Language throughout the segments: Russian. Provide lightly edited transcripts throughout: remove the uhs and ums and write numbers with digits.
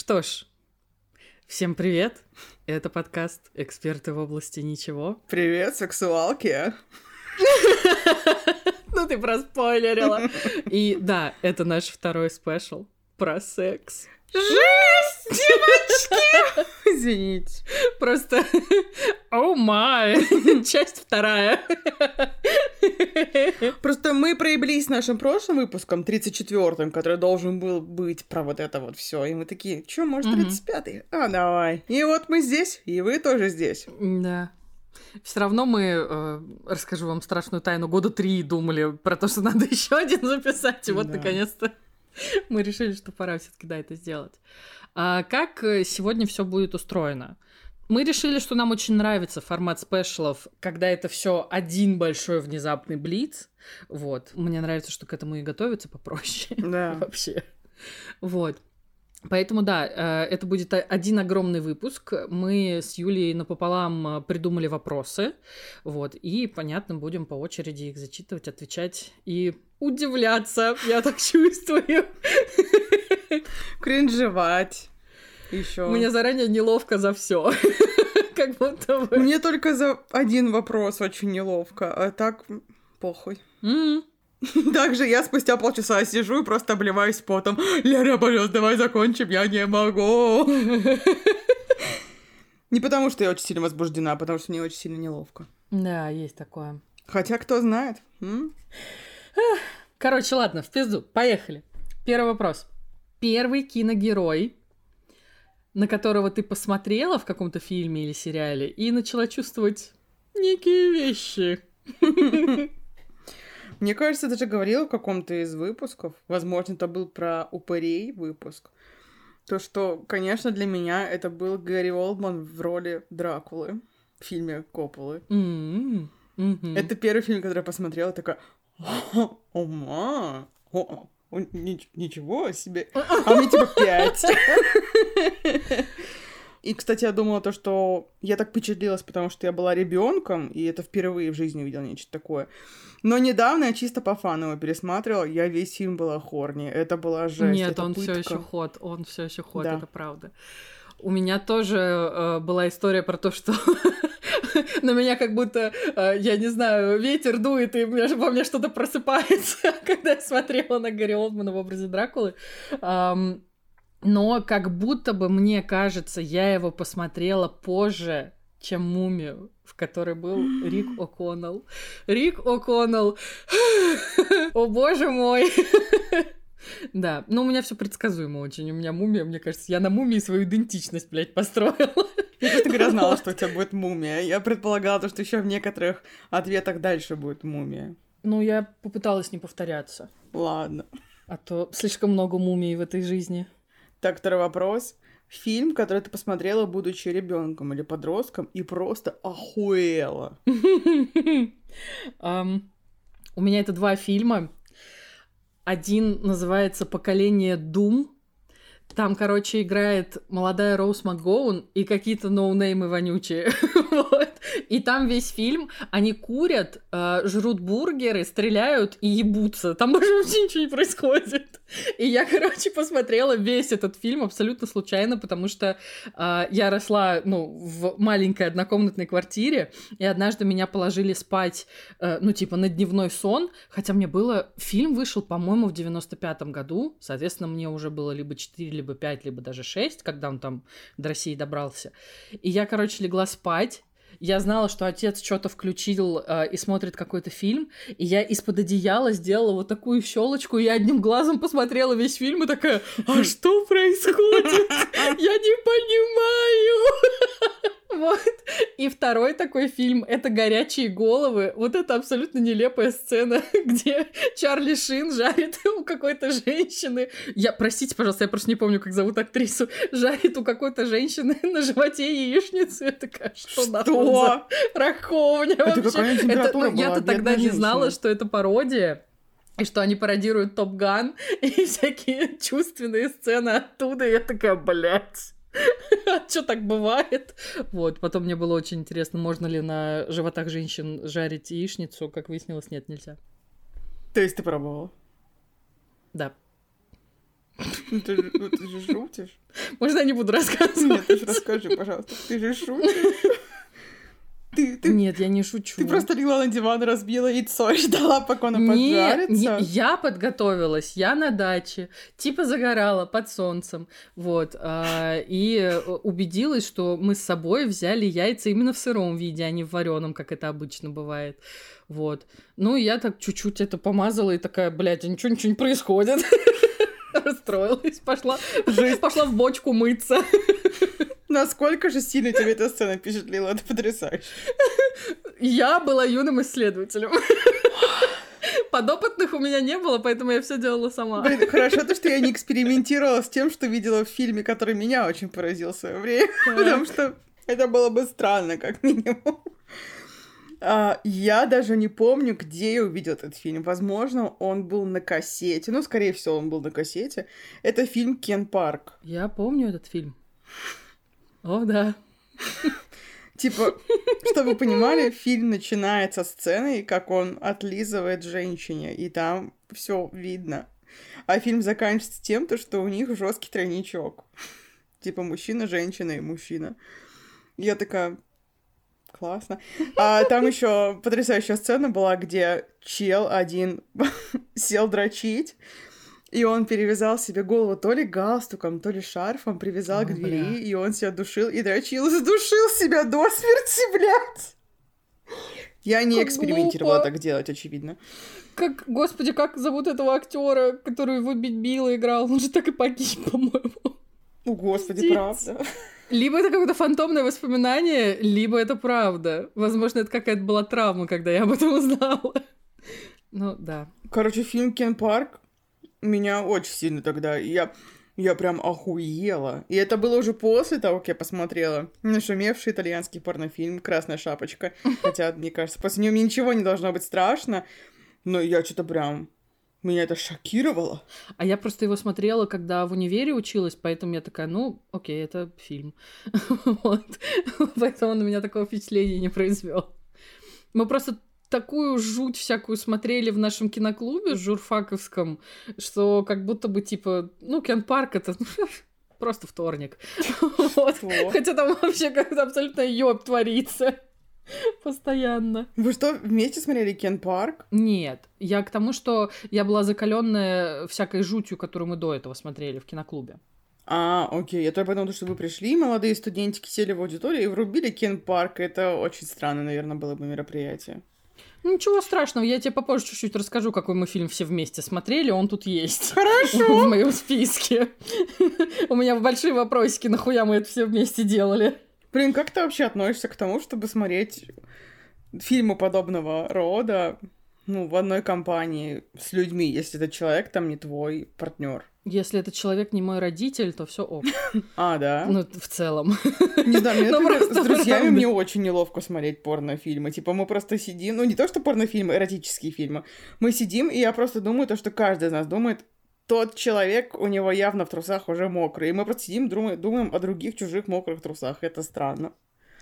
Что ж, всем привет. Это подкаст «Эксперты в области ничего». Привет, сексуалки. Ну ты проспойлерила. И да, это наш второй спешл про секс. Жесть, девочки! Извините. Просто, о май, часть вторая. Просто мы проеблись нашим прошлым выпуском, 34-м, который должен был быть про вот это вот все. И мы такие, чё, может, 35-й? А, давай. И вот мы здесь, и вы тоже здесь. Да. Все равно мы, расскажу вам страшную тайну, года 3 думали про то, что надо еще один записать, и вот наконец-то мы решили, что пора все-таки это сделать. А как сегодня все будет устроено? Мы решили, что нам очень нравится формат спешлов, когда это все один большой внезапный блиц. Вот. Мне нравится, что к этому и готовиться попроще. Да. Вообще. Вот. Поэтому, да, это будет один огромный выпуск. Мы с Юлей напополам придумали вопросы, вот, и, понятно, будем по очереди их зачитывать, отвечать и удивляться, я так чувствую. Кринжевать. Еще. Мне заранее неловко за все, как будто бы. Мне только за один вопрос очень неловко, а так похуй. Также я спустя полчаса сижу и просто обливаюсь потом. Лера, пожалуйста, давай закончим, я не могу. Не потому, что я очень сильно возбуждена, а потому что мне очень сильно неловко. Да, есть такое. Хотя, кто знает. Короче, ладно, в пизду, поехали. Первый вопрос. Первый киногерой, на которого ты посмотрела в каком-то фильме или сериале и начала чувствовать некие вещи. Мне кажется, я даже говорила в каком-то из выпусков, возможно, это был про упырей выпуск, то, что, конечно, для меня это был Гэри Олдман в роли Дракулы в фильме Копполы. Это первый фильм, который я посмотрела, такая, ничего себе, а мне типа 5. И, кстати, я думала то, что я так впечатлилась, потому что я была ребенком, и это впервые в жизни увидела нечто такое. Но недавно я чисто по фану его пересматривала, я весь фильм была хорни. Это была жесть. Нет, это он пытка. все еще ход, Да. это правда. У меня тоже была история про то, что на меня как будто, я не знаю, ветер дует, и во мне что-то просыпается, когда я смотрела на Гэри Олдмана в образе Дракулы. Но как будто бы, мне кажется, я его посмотрела позже, чем «Мумию», в которой был Рик О'Коннелл. Рик О'Коннелл! О, боже мой! Да, но у меня все предсказуемо очень. У меня «Мумия», мне кажется, я на «Мумии» свою идентичность, блядь, построила. Я просто говоря знала, что у тебя будет «Мумия». Я предполагала, что еще в некоторых ответах дальше будет «Мумия». Ну, я попыталась не повторяться. Ладно. А то слишком много мумий в этой жизни. Так, второй вопрос. Фильм, который ты посмотрела, будучи ребенком или подростком, и просто охуела. У меня это 2 фильма. Один называется «Поколение Дум». Там, короче, играет молодая Роуз МакГоун и какие-то ноунеймы вонючие. Вот. И там весь фильм, они курят, жрут бургеры, стреляют и ебутся. Там больше вообще ничего не происходит. И я, короче, посмотрела весь этот фильм абсолютно случайно, потому что я росла, в маленькой однокомнатной квартире, и однажды меня положили спать, на дневной сон, хотя мне было... Фильм вышел, по-моему, в 95-м году, соответственно, мне уже было либо 4, либо 5, либо даже 6, когда он там до России добрался. И я, короче, легла спать. Я знала, что отец что-то включил и смотрит какой-то фильм, и я из-под одеяла сделала вот такую щелочку, и я одним глазом посмотрела весь фильм и такая, а что происходит? Я не понимаю. Вот. И второй такой фильм — это «Горячие головы». Вот это абсолютно нелепая сцена, где Чарли Шин жарит у какой-то женщины. Простите, пожалуйста, я просто не помню, как зовут актрису. Жарит у какой-то женщины на животе яичницу. Я такая, что нахуй за раковня вообще? Это какая температура была? Я-то тогда не знала, что это пародия. И что они пародируют Топ Ган и всякие чувственные сцены оттуда. И я такая, блядь. Что так бывает? Вот, потом мне было очень интересно, можно ли на животах женщин жарить яичницу. Как выяснилось, нет, нельзя. То есть ты пробовала? Да. Ты же шутишь? Можно я не буду рассказывать? Нет, ты же расскажи, пожалуйста. Ты же шутишь. Нет, я не шучу. Ты просто легла на диван, разбила яйцо и ждала, пока оно поджарится? Нет, я подготовилась, я на даче, типа загорала под солнцем, вот, и убедилась, что мы с собой взяли яйца именно в сыром виде, а не в вареном, как это обычно бывает, вот. Ну, я так чуть-чуть это помазала и такая, блядь, ничего не происходит. Расстроилась, пошла в бочку мыться. Насколько же сильно тебе эта сцена впечатлила? Это потрясающе. Я была юным исследователем. Подопытных у меня не было, поэтому я все делала сама. Блин, хорошо то, что я не экспериментировала с тем, что видела в фильме, который меня очень поразил в свое время. Потому что это было бы странно, как минимум. Я даже не помню, где я увидела этот фильм. Возможно, он был на кассете. Ну, скорее всего, он был на кассете. Это фильм «Кен Парк». Я помню этот фильм. О, да. Типа, чтобы вы понимали, фильм начинается с сцены, как он отлизывает женщине, и там все видно. А фильм заканчивается тем, что у них жесткий тройничок. Типа мужчина, женщина и мужчина. Я такая... Классно. А там еще потрясающая сцена была, где чел один сел дрочить, и он перевязал себе голову то ли галстуком, то ли шарфом, привязал к двери, и он себя душил и дрочил, задушил себя до смерти, блядь. Я не экспериментировала так делать, очевидно. Господи, как зовут этого актера, который в «Убить Билла» играл? Он же так и погиб, по-моему. О, господи, правда. Либо это какое-то фантомное воспоминание, либо это правда. Возможно, это какая-то была травма, когда я об этом узнала. Ну, да. Короче, фильм «Кен Парк» меня очень сильно тогда... Я прям охуела. И это было уже после того, как я посмотрела нашумевший итальянский порнофильм «Красная шапочка». Хотя, мне кажется, после него мне ничего не должно быть страшно. Но я что-то прям... Меня это шокировало. А я просто его смотрела, когда в универе училась, поэтому я такая, ну, окей, это фильм. Вот. Поэтому он на меня такого впечатления не произвел. Мы просто такую жуть всякую смотрели в нашем киноклубе журфаковском, что как будто бы, типа, ну, Кен Парк — это просто вторник. Вот. Хотя там вообще как-то абсолютно ёб творится. Постоянно. Вы что, вместе смотрели «Кен Парк»? Нет. Я к тому, что я была закаленная всякой жутью, которую мы до этого смотрели в киноклубе. Окей. Я только потому, что вы пришли, молодые студентики сели в аудиторию и врубили «Кен Парк». Это очень странно, наверное, было бы мероприятие. Ну, ничего страшного, я тебе попозже чуть-чуть расскажу, какой мы фильм все вместе смотрели, он тут есть. Хорошо. В моем списке. У меня большие вопросики, нахуя мы это все вместе делали. Блин, как ты вообще относишься к тому, чтобы смотреть фильмы подобного рода, ну, в одной компании с людьми, если этот человек там не твой партнер? Если этот человек не мой родитель, то все ок. Да? Ну, в целом. Не знаю, мне, например, с друзьями мне очень неловко смотреть порнофильмы. Типа, мы просто сидим, ну, не то что порнофильмы, эротические фильмы. Мы сидим, и я просто думаю, то, что каждый из нас думает, тот человек, у него явно в трусах уже мокрый. И мы просто сидим, думаем о других чужих мокрых трусах. Это странно.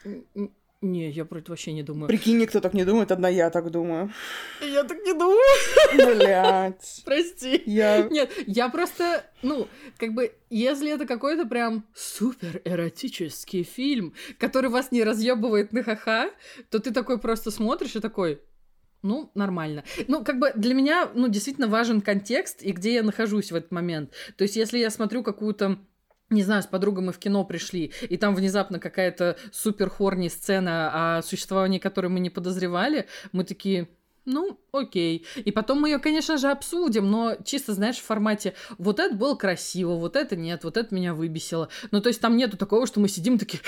Не, я про это вообще не думаю. Прикинь, никто так не думает, одна я так думаю. Я так не думаю. Блядь. Прости. Нет, я просто, ну, как бы, если это какой-то прям супер эротический фильм, который вас не разъебывает на ха-ха, то ты такой просто смотришь и такой... Ну, нормально. Ну, как бы для меня, ну, действительно важен контекст и где я нахожусь в этот момент. То есть, если я смотрю какую-то, не знаю, с подругой мы в кино пришли, и там внезапно какая-то супер-хорни сцена, о существовании которой мы не подозревали, мы такие... Ну, окей. И потом мы ее, конечно же, обсудим, но чисто, знаешь, в формате вот это было красиво, вот это нет, вот это меня выбесило. Ну, то есть там нету такого, что мы сидим такие...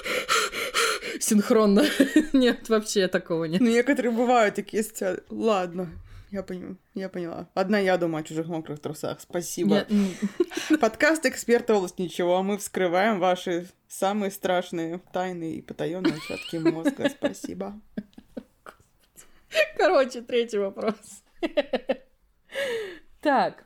Синхронно. Нет, вообще такого нет. Ну, некоторые бывают такие сцены. Ладно, я поняла. Одна я думаю о чужих мокрых трусах. Спасибо. Подкаст «Эксперты области ничего», а мы вскрываем ваши самые страшные тайны и потаённые участки мозга. Спасибо. Короче, третий вопрос. Так.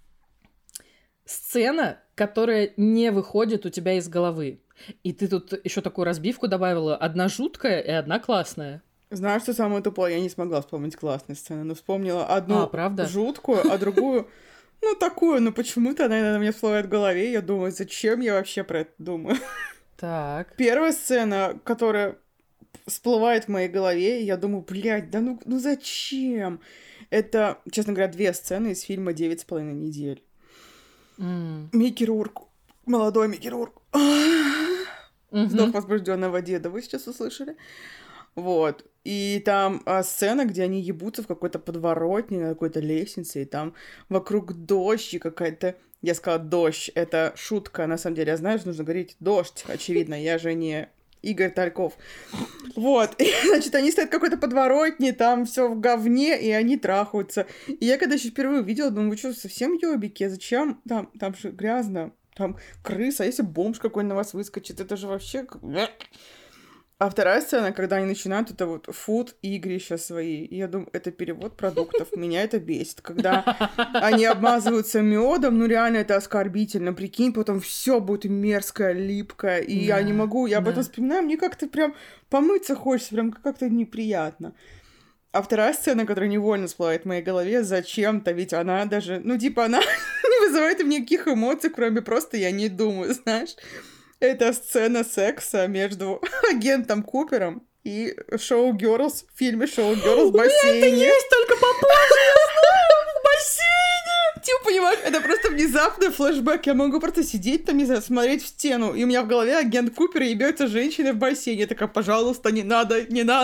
Сцена, которая не выходит у тебя из головы. И ты тут еще такую разбивку добавила. Одна жуткая и одна классная. Знаешь, что самое тупое? Я не смогла вспомнить классные сцены, но вспомнила одну правда? жуткую, а другую... Ну, такую, но почему-то она иногда мне всплывает в голове, и я думаю, зачем я вообще про это думаю? Так. Первая сцена, которая всплывает в моей голове, и я думаю, блядь, да ну зачем? Это, честно говоря, 2 сцены из фильма «9,5 недель». Микки Рурк, молодой Микки Рурк, вздох возбужденного деда, вы сейчас услышали? Вот. И там сцена, где они ебутся в какой-то подворотне, на какой-то лестнице, и там вокруг дождь и какая-то... Я сказала дождь, это шутка, на самом деле. Я знаю, что нужно говорить дождь, очевидно, я же не Игорь Тальков. Вот. И, значит, они стоят в какой-то подворотне, там все в говне, и они трахаются. И я когда еще впервые увидела, думаю, вы что, совсем ёбики? Зачем? Там же грязно, там крыса, а если бомж какой-нибудь на вас выскочит, это же вообще... А вторая сцена, когда они начинают это вот фуд игрища свои. И я думаю, это перевод продуктов. Меня это бесит. Когда они обмазываются медом, ну реально это оскорбительно. Прикинь, потом все будет мерзкое, липкое. И я не могу, я об этом вспоминаю, мне как-то прям помыться хочется, прям как-то неприятно. А вторая сцена, которая невольно всплывает в моей голове, зачем-то, ведь она даже, ну типа она не вызывает у меня никаких эмоций, кроме просто я не думаю, знаешь. Это сцена секса между агентом Купером и Шоу Гёрлс в фильме Шоу Гёрлс в бассейне. Это есть только попозже, я знаю, в бассейне! Типа, понимаешь, это просто внезапный флешбэк. Я могу просто сидеть там, не знаю, смотреть в стену, и у меня в голове агент Купер и ебется женщина в бассейне. Я такая, пожалуйста, не надо,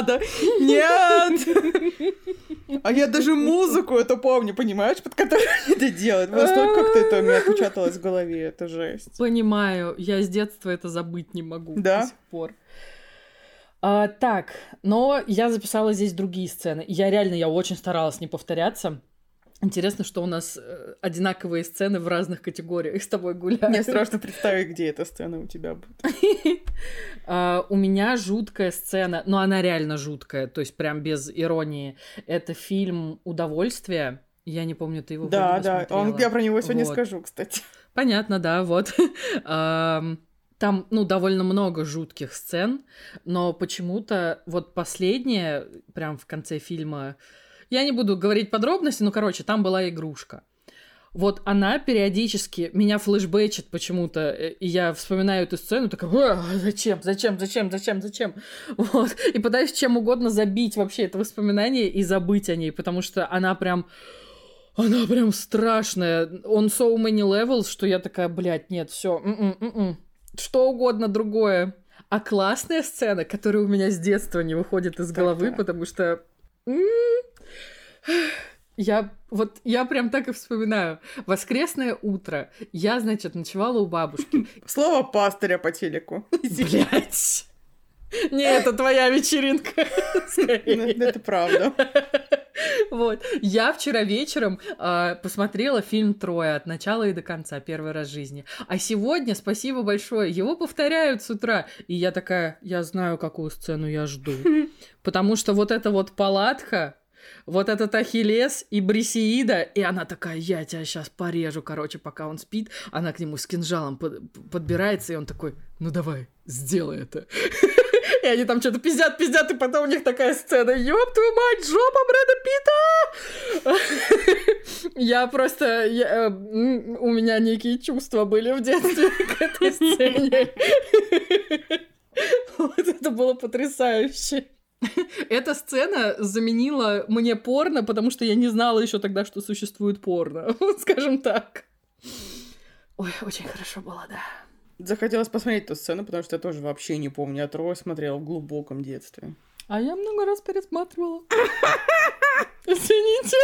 нет! А я даже музыку эту помню, понимаешь, под которую они это делают. Настолько как-то это у меня отпечаталось в голове, это жесть. Понимаю, я с детства это забыть не могу Да? до сих пор. Так, но я записала здесь другие сцены. Я очень старалась не повторяться. Интересно, что у нас одинаковые сцены в разных категориях с тобой гуляют. Мне страшно представить, где эта сцена у тебя будет. У меня жуткая сцена, но она реально жуткая, то есть прям без иронии. Это фильм «Удовольствие». Я не помню, ты его Да, смотрела. я про него сегодня скажу, кстати. Понятно, да, вот. Там, довольно много жутких сцен, но почему-то вот последняя, прям в конце фильма... Я не буду говорить подробности, там была игрушка. Вот она периодически меня флешбэчит почему-то, и я вспоминаю эту сцену, такая, зачем? Вот. И пытаюсь чем угодно забить вообще это воспоминание и забыть о ней, потому что она прям страшная. On so many levels, что я такая, блядь, нет, все, что угодно другое. А классная сцена, которая у меня с детства не выходит из головы, потому что... Я прям так и вспоминаю. Воскресное утро. Я, значит, ночевала у бабушки. Слово пастыря по телеку. Блять. Не, это твоя вечеринка. Это правда. Вот. Я вчера вечером посмотрела фильм «Троя» от начала и до конца, первый раз в жизни. А сегодня, спасибо большое, его повторяют с утра. И я такая, я знаю, какую сцену я жду. Потому что вот эта вот палатка, вот этот Ахиллес и Брисеида, и она такая, я тебя сейчас порежу, пока он спит. Она к нему с кинжалом подбирается, и он такой, ну давай, сделай это. И они там что-то пиздят, и потом у них такая сцена, ёб твою мать, жопа Брэда Питта! Я просто... у меня некие чувства были в детстве к этой сцене. Вот это было потрясающе. Эта сцена заменила мне порно, потому что я не знала еще тогда, что существует порно. Вот скажем так. Ой, очень хорошо было, да. Захотелось посмотреть эту сцену, потому что я тоже вообще не помню. Я Трой смотрела в глубоком детстве. А я много раз пересматривала. Извините.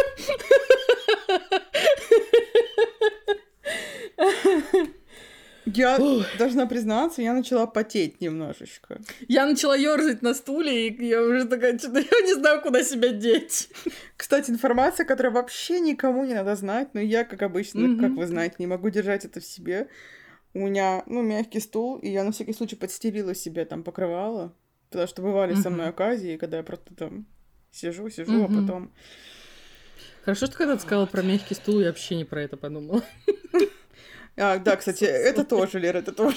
Я должна признаться, я начала потеть немножечко. Я начала ёрзать на стуле, и я уже такая, что-то я не знаю, куда себя деть. Кстати, информация, которая вообще никому не надо знать, но я, как обычно, как вы знаете, не могу держать это в себе. У меня, мягкий стул, и я на всякий случай подстелила себе там покрывало, потому что бывали со мной оказии, когда я просто там сижу, а потом... Хорошо, что когда ты сказала про мягкий стул, я вообще не про это подумала. Да, кстати, это тоже, Лера, это тоже.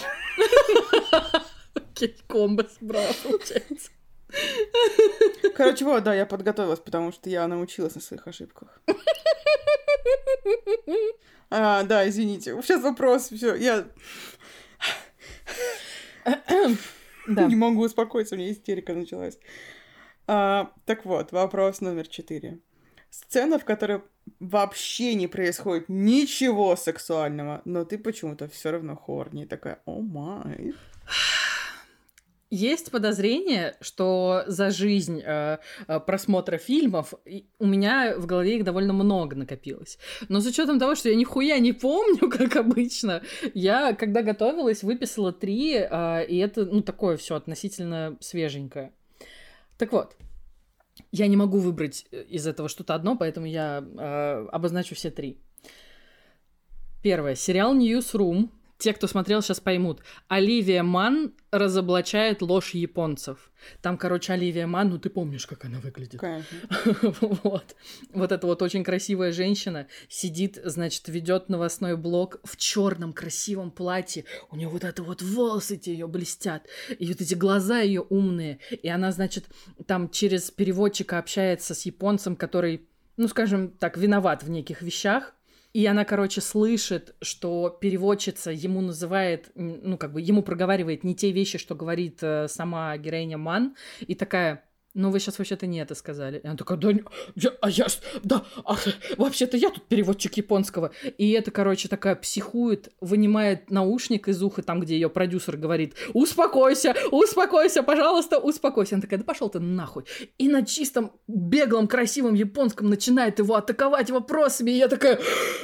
Окей, комбо сбрала, получается. Короче, вот, да, я подготовилась, потому что я научилась на своих ошибках. Да, извините. Сейчас вопрос. Все, я... Не могу успокоиться, у меня истерика началась. Так вот, вопрос номер 4. Сцена, в которой вообще не происходит ничего сексуального, но ты почему-то все равно хорни. Такая, о май. Есть подозрение, что за жизнь просмотра фильмов у меня в голове их довольно много накопилось. Но с учетом того, что я нихуя не помню, как обычно, я, когда готовилась, выписала 3, и это, такое все относительно свеженькое. Так вот, я не могу выбрать из этого что-то одно, поэтому я обозначу все 3. Первое. Сериал «Ньюсрум». Те, кто смотрел, сейчас поймут. Оливия Манн разоблачает ложь японцев. Там, Оливия Манн, ты помнишь, как она выглядит? Конечно. Вот эта вот очень красивая женщина сидит, значит, ведет новостной блог в черном красивом платье. У нее вот это вот волосы ее блестят. И вот эти глаза ее умные. И она, значит, там через переводчика общается с японцем, который, скажем так, виноват в неких вещах. И она, слышит, что переводчица ему называет, ему проговаривает не те вещи, что говорит сама героиня Ман, и такая, вы сейчас вообще-то не это сказали. И она такая, вообще-то я тут переводчик японского. И это, такая психует, вынимает наушник из уха, там, где ее продюсер говорит, успокойся, пожалуйста, успокойся. Она такая, да пошел ты нахуй. И на чистом, беглом, красивом японском начинает его атаковать вопросами. И я такая,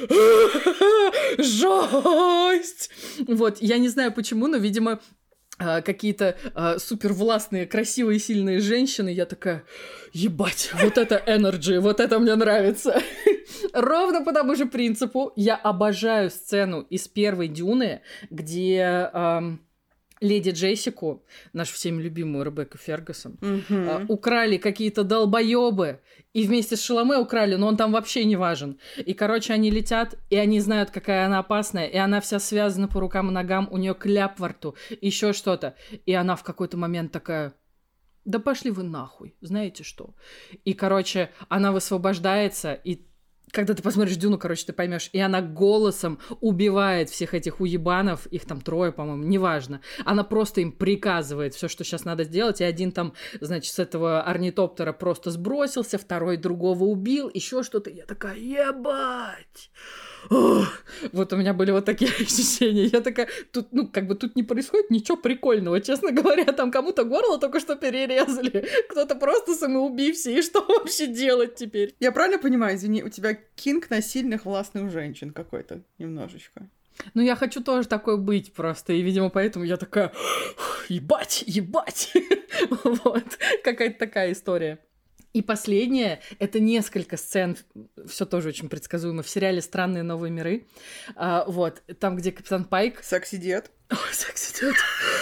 жесть! Вот, я не знаю почему, но, видимо, какие-то супервластные, красивые, сильные женщины, я такая, ебать, вот это energy, вот это мне нравится. Ровно по тому же принципу я обожаю сцену из первой «Дюны», где леди Джессику, нашу всеми любимую Ребекку Фергюсон, украли какие-то долбоёбы, и вместе с Шаломе украли, но он там вообще не важен. И, они летят, и они знают, какая она опасная, и она вся связана по рукам и ногам, у нее кляп во рту, еще что-то. И она в какой-то момент такая, да пошли вы нахуй, знаете что? И, она высвобождается, и когда ты посмотришь «Дюну», ты поймешь, и она голосом убивает всех этих уебанов, их там 3, по-моему, неважно. Она просто им приказывает все, что сейчас надо сделать, и один там, значит, с этого орнитоптера просто сбросился, второй другого убил, еще что-то. Я такая, ебать! Вот у меня были вот такие ощущения. Я такая, тут, тут не происходит ничего прикольного, честно говоря. Там кому-то горло только что перерезали, кто-то просто самоубився, и что вообще делать теперь? Я правильно понимаю, извини, у тебя кинг на сильных властных женщин какой-то немножечко? Я хочу тоже такой быть просто, и, видимо, поэтому я такая, ебать! Вот, какая-то такая история. И последнее, это несколько сцен, все тоже очень предсказуемо, в сериале «Странные новые миры». Вот, там, где Капитан Пайк... Секси-дед. Ой, секси-дед.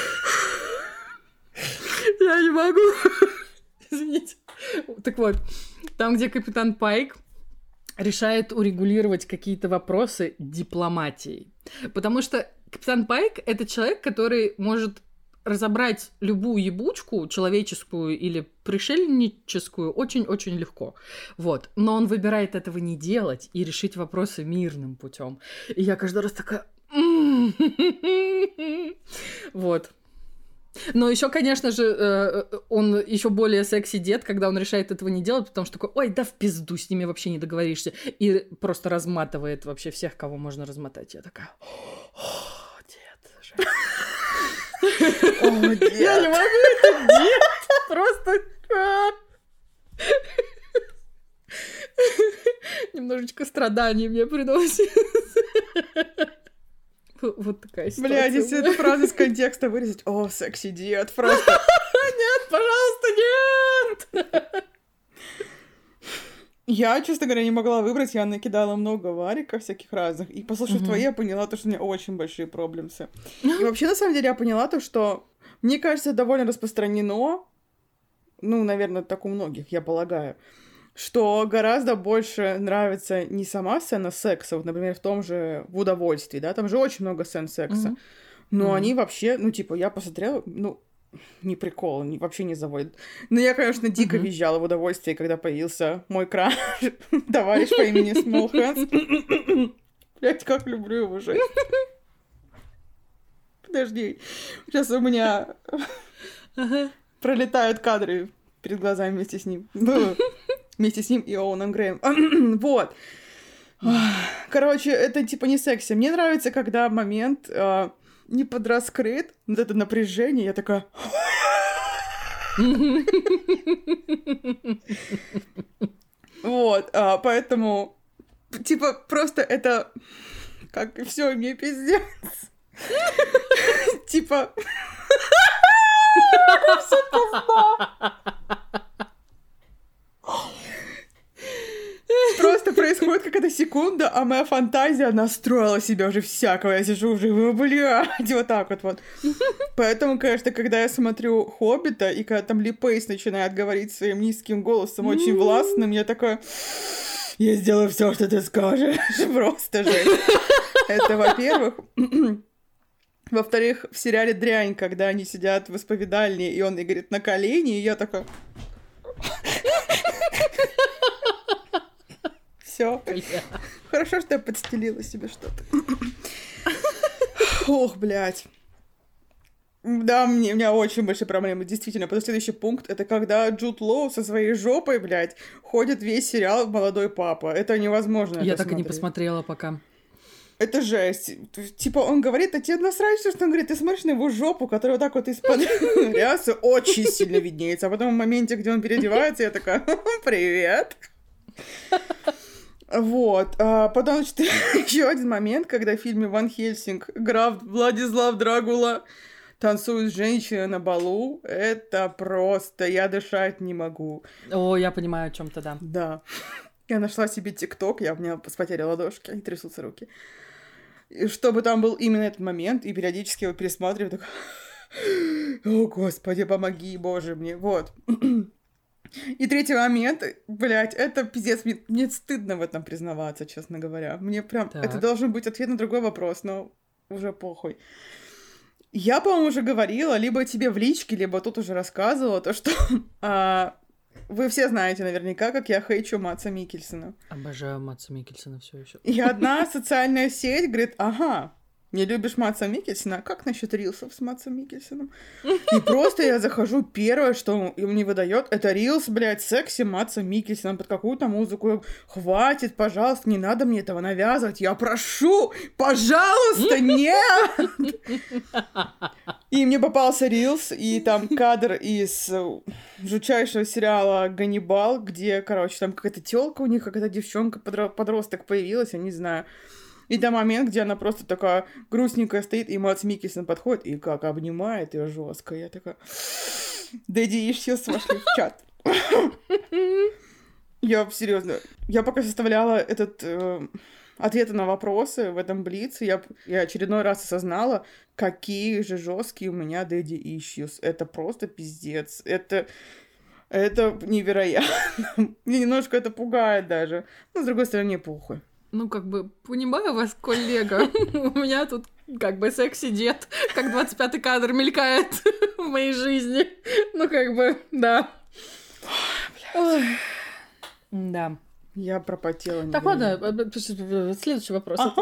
Я не могу. Извините. Так вот, там, где Капитан Пайк решает урегулировать какие-то вопросы дипломатией. Потому что Капитан Пайк — это человек, который может разобрать любую ебучку, человеческую или пришельническую, очень-очень легко. Вот. Но он выбирает этого не делать и решить вопросы мирным путем. И я каждый раз такая... Вот. Но еще, конечно же, он еще более секси-дед, когда он решает этого не делать, потому что такой, ой, да в пизду, с ними вообще не договоришься. И просто разматывает вообще всех, кого можно размотать. Я такая, дед, жаль. О, дед. Я не могу, это дед. Просто... Немножечко страданий мне приносит. Вот такая ситуация. Бля, если эту фразу из контекста вырезать, о, секси-дед, просто... Нет, пожалуйста, нет! Я, честно говоря, не могла выбрать, я накидала много вариков всяких разных, и, послушав твои, я поняла то, что у меня очень большие проблемы. И вообще, на самом деле, я поняла то, что, мне кажется, довольно распространено, наверное, так у многих, я полагаю, что гораздо больше нравится не сама сцена секса, вот, например, в том же «В удовольствии», да, там же очень много сцен секса, но они вообще, я посмотрела, не прикол, вообще не заводит. Но я, конечно, дико визжала в удовольствии, когда появился мой краш, товарищ по имени Small Hands. Блядь, как люблю его жесть. Подожди. Сейчас у меня пролетают кадры перед глазами вместе с ним. Вместе с ним и Оуэном Греем. Вот. Короче, это типа не секси. Мне нравится, когда момент не подраскрыт, вот это напряжение, я такая... Вот, поэтому, типа, просто это, как и все, мне пиздец. Типа... Все пизда. Просто происходит какая-то секунда, а моя фантазия настроила себя уже всякого. Я сижу уже, блядь, вот так вот. Поэтому, конечно, когда я смотрю «Хоббита», и когда там Ли Пейс начинает говорить своим низким голосом, очень властным, я такая... Я сделаю все, что ты скажешь. Просто жесть. Это, во-первых. Во-вторых, в сериале «Дрянь», когда они сидят в исповедальне, и он ей говорит «на колени», и я такая... Все. Хорошо, что я подстелила себе что-то. Ох, блядь. Да, у меня очень большие проблемы, действительно. Потому что следующий пункт — это когда Джуд Лоу со своей жопой, блядь, ходит весь сериал «Молодой папа». Это невозможно. Я так и не посмотрела пока. Это жесть. Типа, он говорит, а тебе насрать, что он говорит, ты смотришь на его жопу, которая вот так вот из-под рясы очень сильно виднеется. А потом в моменте, где он переодевается, я такая, привет. Вот. А потом, значит, еще один момент, когда в фильме «Ван Хельсинг» граф Владислав Дракула танцует с женщиной на балу. Это просто... Я дышать не могу. О, я понимаю, о чем ты, да. Да. Я нашла себе ТикТок, у меня вспотели ладошки, и трясутся руки. И чтобы там был именно этот момент, и периодически его пересматриваю, так... О, Господи, помоги, Боже мне. Вот. И третий момент, блядь, это пиздец, мне стыдно в этом признаваться, честно говоря. Мне прям, так. Это должен быть ответ на другой вопрос, но уже похуй. Я, по-моему, уже говорила, либо тебе в личке, либо тут уже рассказывала, то, что вы все знаете наверняка, как я хейчу Мадса Миккельсена. Обожаю Мадса Миккельсена все еще. И одна социальная сеть говорит, ага, не любишь Мадса Миккельсена? А как насчет рилсов с Мадсом Миккельсеном? И просто я захожу, первое, что мне выдает, это рилс, блядь, секси Мадса Миккельсена под какую-то музыку. Хватит, пожалуйста, не надо мне этого навязывать. Я прошу, пожалуйста, нет! И мне попался рилс, и там кадр из жутчайшего сериала «Ганнибал», где, короче, там какая-то тёлка у них, какая-то девчонка, подросток появилась, я не знаю. И там момент, где она просто такая грустненькая стоит, и Мадс Миккельсен подходит и как обнимает ее жестко. Я такая... Дэдди Ишьюс вошли в чат. Я серьезно. Я пока составляла ответы на вопросы в этом блице, я очередной раз осознала, какие же жесткие у меня Дэдди Ишьюс. Это просто пиздец. Это невероятно. Мне немножко это пугает даже. Но, с другой стороны, мне похуй. Ну, как бы, понимаю вас, коллега. У меня тут как бы секси-дед, как 25-й кадр мелькает в моей жизни. Ну, как бы, да. Ой, да. Я пропотела. Так, ладно, следующий вопрос. Ага.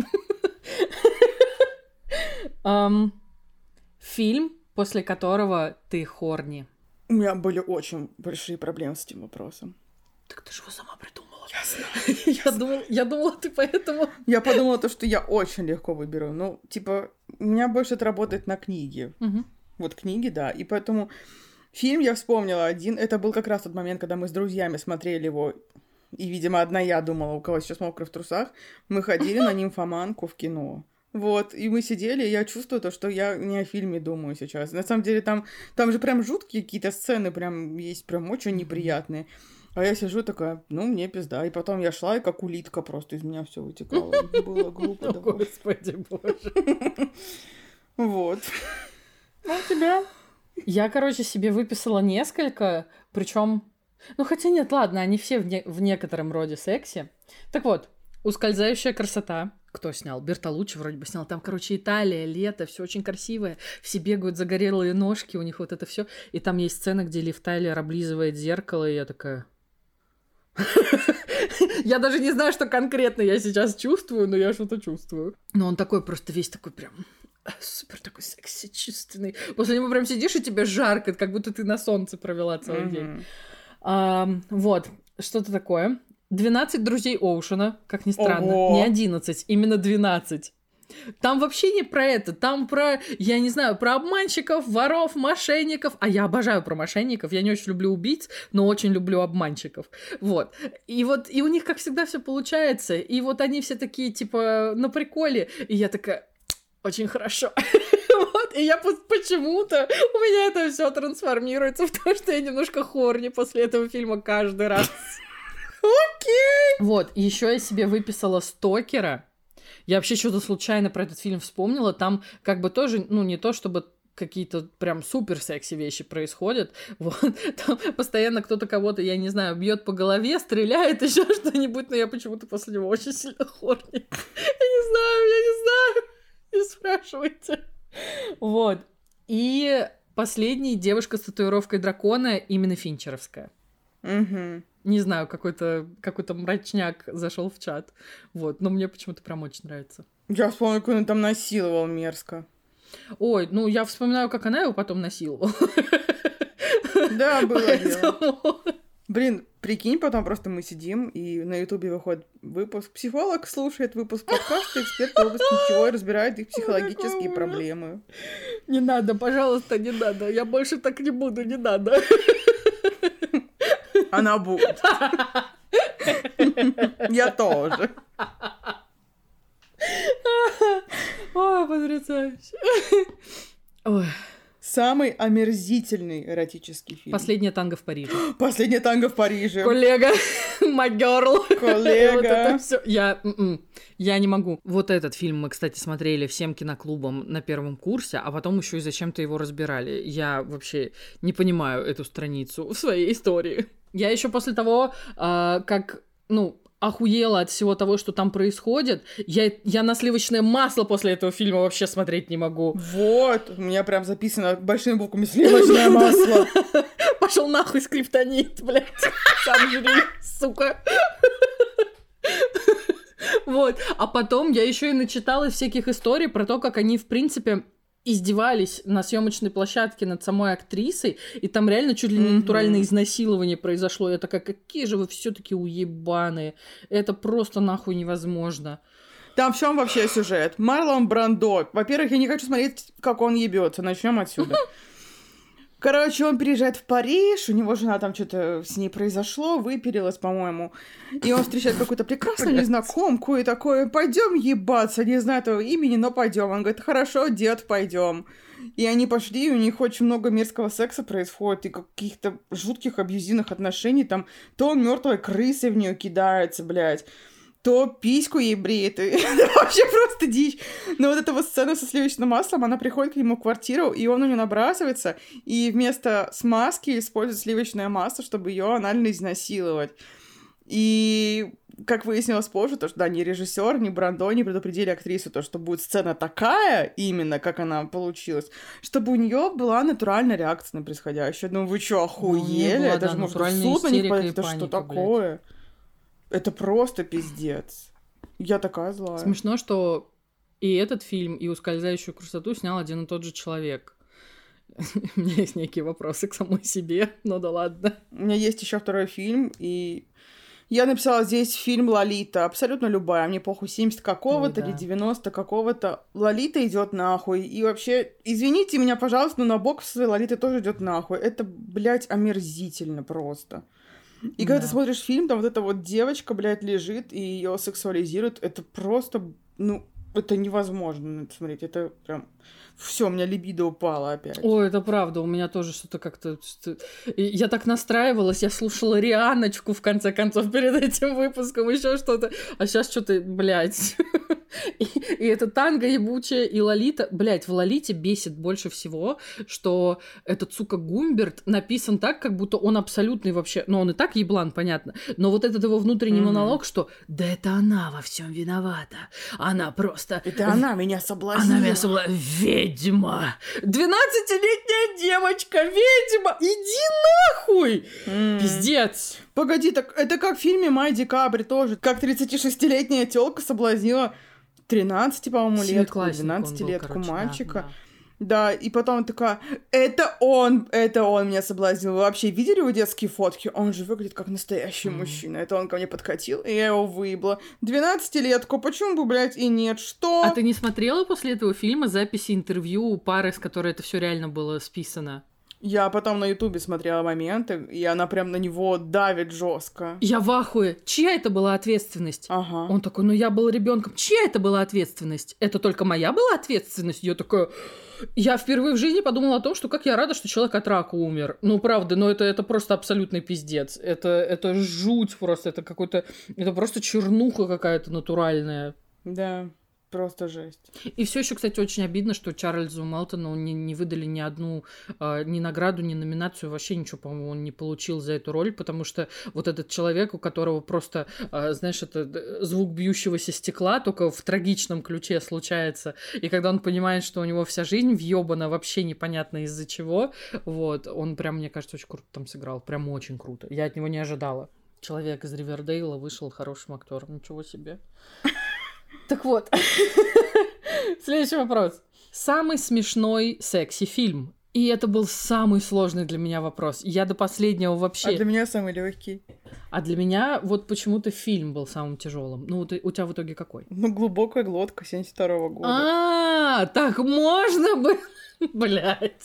Фильм, после которого ты хорни. У меня были очень большие проблемы с этим вопросом. Так ты же его сама придумала. Ясно. Я думала, ты поэтому... Я подумала, что я очень легко выберу. Ну, типа, у меня больше это работает на книге. Угу. Вот книги, да. И поэтому фильм я вспомнила один. Это был как раз тот момент, когда мы с друзьями смотрели его. И, видимо, одна я думала, у кого сейчас мокро в трусах. Мы ходили на «Нимфоманку» в кино. Вот, и мы сидели, и я чувствую то, что я не о фильме думаю сейчас. На самом деле, там же прям жуткие какие-то сцены, прям есть прям очень неприятные. А я сижу такая, ну, мне пизда. И потом я шла, и как улитка просто из меня все вытекало. Было глупо. О, Господи боже. Вот. Ну, у тебя? Я, короче, себе выписала несколько, причем, ну, хотя нет, ладно, они все в некотором роде секси. Так вот, «Ускользающая красота». Кто снял? Бертолуччи вроде бы снял. Там, короче, Италия, лето, все очень красивое. Все бегают, загорелые ножки, у них вот это все. И там есть сцена, где Лив Тайлер облизывает зеркало, и я такая... Я даже не знаю, что конкретно я сейчас чувствую, но я что-то чувствую. Но он такой просто весь такой прям супер такой секси, чувственный. После него прям сидишь, и тебе жарко, как будто ты на солнце провела целый день. Вот, что-то такое. 12 друзей Оушена, как ни странно. Ого. Не 11, именно 12. Там вообще не про это, там про, я не знаю, про обманщиков, воров, мошенников. А я обожаю про мошенников, я не очень люблю убийц, но очень люблю обманщиков. Вот, и у них, как всегда, все получается. И вот они все такие, типа, на приколе. И я такая, очень хорошо. Вот, и я почему-то, у меня это все трансформируется в то, что я немножко хорни после этого фильма каждый раз. Окей. Вот, еще я себе выписала «Стокера». Я вообще что-то случайно про этот фильм вспомнила. Там как бы тоже, ну, не то чтобы какие-то прям супер секси вещи происходят. Вот. Там постоянно кто-то кого-то, я не знаю, бьет по голове, стреляет, еще что-нибудь, но я почему-то после него очень сильно хорни. Я не знаю. Не спрашивайте. Вот. И последний, девушка с татуировкой дракона, именно финчеровская. Угу. Не знаю, какой-то мрачняк зашел в чат. Вот, но мне почему-то прям очень нравится. Я вспомнила, как он там насиловал мерзко. Ой, ну я вспоминаю, как она его потом насиловала. Да, было дело. Поэтому... Блин, прикинь, потом просто мы сидим, и на Ютубе выходит выпуск. Психолог слушает выпуск подкаста, эксперт в области чего и разбирает их психологические проблемы. Не надо, пожалуйста, не надо. Я больше так не буду, не надо. Она будет. Я тоже. Ой, потрясающе. Ой. Самый омерзительный эротический фильм. «Последнее танго в Париже». «Последнее танго в Париже». Коллега, my girl. Коллега. Вот это всё. Я не могу. Вот этот фильм мы, кстати, смотрели всем киноклубом на первом курсе, а потом еще и зачем-то его разбирали. Я вообще не понимаю эту страницу в своей истории. Я еще после того, как, охуела от всего того, что там происходит. Я на сливочное масло после этого фильма вообще смотреть не могу. Вот, у меня прям записано большими буквами «сливочное масло». Пошел нахуй скриптонит, блядь. Сам жри, сука. Вот. А потом я еще и начиталась всяких историй про то, как они, в принципе, издевались на съемочной площадке над самой актрисой, и там реально чуть ли не натуральное изнасилование произошло. Я такая, какие же вы все-таки уебаные. Это просто нахуй невозможно. Там в чем вообще сюжет? Марлон Брандо. Во-первых, я не хочу смотреть, как он ебется. Начнем отсюда. Короче, он приезжает в Париж, у него жена там что-то с ней произошло, выпилилась, по-моему. И он встречает какую-то прекрасную незнакомку и такой, пойдем ебаться, не знаю этого имени, но пойдем. Он говорит, хорошо, дед, пойдем. И они пошли, и у них очень много мерзкого секса происходит, и каких-то жутких абьюзивных отношений. Там то он мертвой крысой в нее кидается, блядь, то письку ей бреет. Это вообще просто дичь. Но вот эта вот сцена со сливочным маслом, она приходит к нему в квартиру, и он у нее набрасывается, и вместо смазки использует сливочное масло, чтобы ее анально изнасиловать. И, как выяснилось позже, то, что, да, ни режиссер, ни Брандо не предупредили актрису, то, что будет сцена такая, именно как она получилась, чтобы у нее была натуральная реакция на происходящее. Я думаю, вы что, охуели? Это же можно в суд на них пойти, это что такое? Это просто пиздец. Я такая злая. Смешно, что и этот фильм, и «Ускользающую красоту» снял один и тот же человек. У меня есть некие вопросы к самой себе, но да ладно. У меня есть еще второй фильм, и я написала здесь фильм «Лолита». Абсолютно любая. Мне похуй, 70 какого-то или 90 какого-то. «Лолита» идет нахуй. И вообще, извините меня, пожалуйста, но на бокс «Лолиты» тоже идет нахуй. Это, блядь, омерзительно просто. И когда ты смотришь фильм, там вот эта вот девочка, блядь, лежит, и ее сексуализируют, это просто, это невозможно смотреть. Это прям... Все, у меня либидо упало опять. Ой, это правда, у меня тоже что-то как-то... Я так настраивалась, я слушала Рианочку, в конце концов, перед этим выпуском, еще что-то. А сейчас что-то, блядь... И это танго ебучая, и Лолита... Блядь, в Лолите бесит больше всего, что этот, сука, Гумберт написан так, как будто он абсолютный вообще... Ну, он и так еблан, понятно. Но вот этот его внутренний монолог, что «Да это она во всем виновата. Она просто... Это она меня соблазнила. Она меня соблазнила. Ведьма! 12-летняя девочка! Ведьма! Иди нахуй! Пиздец! Погоди, так это как в фильме «Май Декабрь» тоже. Как 36-летняя тёлка соблазнила 13, по-моему, лет, 12-летку мальчика. Да, и потом такая, это он меня соблазнил. Вы вообще видели его детские фотки? Он же выглядит как настоящий мужчина. Это он ко мне подкатил, и я его выебла. 12-летку, почему бы, блядь, и нет? Что? А ты не смотрела после этого фильма записи интервью у пары, с которой это все реально было списано? Я потом на Ютубе смотрела моменты, и она прям на него давит жестко. Я в ахуе. Чья это была ответственность? Ага. Он такой, ну я был ребенком. Чья это была ответственность? Это только моя была ответственность? Я такая... Я впервые в жизни подумала о том, что как я рада, что человек от рака умер. Ну, правда, но это просто абсолютный пиздец. Это жуть просто. Это какой-то... Это просто чернуха какая-то натуральная. Да. Просто жесть. И все еще, кстати, очень обидно, что Чарльзу Мелтону не выдали ни одну ни награду, ни номинацию, вообще ничего, по-моему, он не получил за эту роль, потому что вот этот человек, у которого просто, знаешь, это звук бьющегося стекла только в трагичном ключе случается, и когда он понимает, что у него вся жизнь въебана вообще непонятно из-за чего, вот, он прям, мне кажется, очень круто там сыграл, прям очень круто. Я от него не ожидала. Человек из Ривердейла вышел хорошим актером, ничего себе. Так вот, следующий вопрос. Самый смешной секси-фильм. И это был самый сложный для меня вопрос. Я до последнего вообще... А для меня самый легкий. А для меня вот почему-то фильм был самым тяжелым. Ну, у тебя в итоге какой? Ну, «Глубокая глотка» 72-го года. Так можно было? Блять.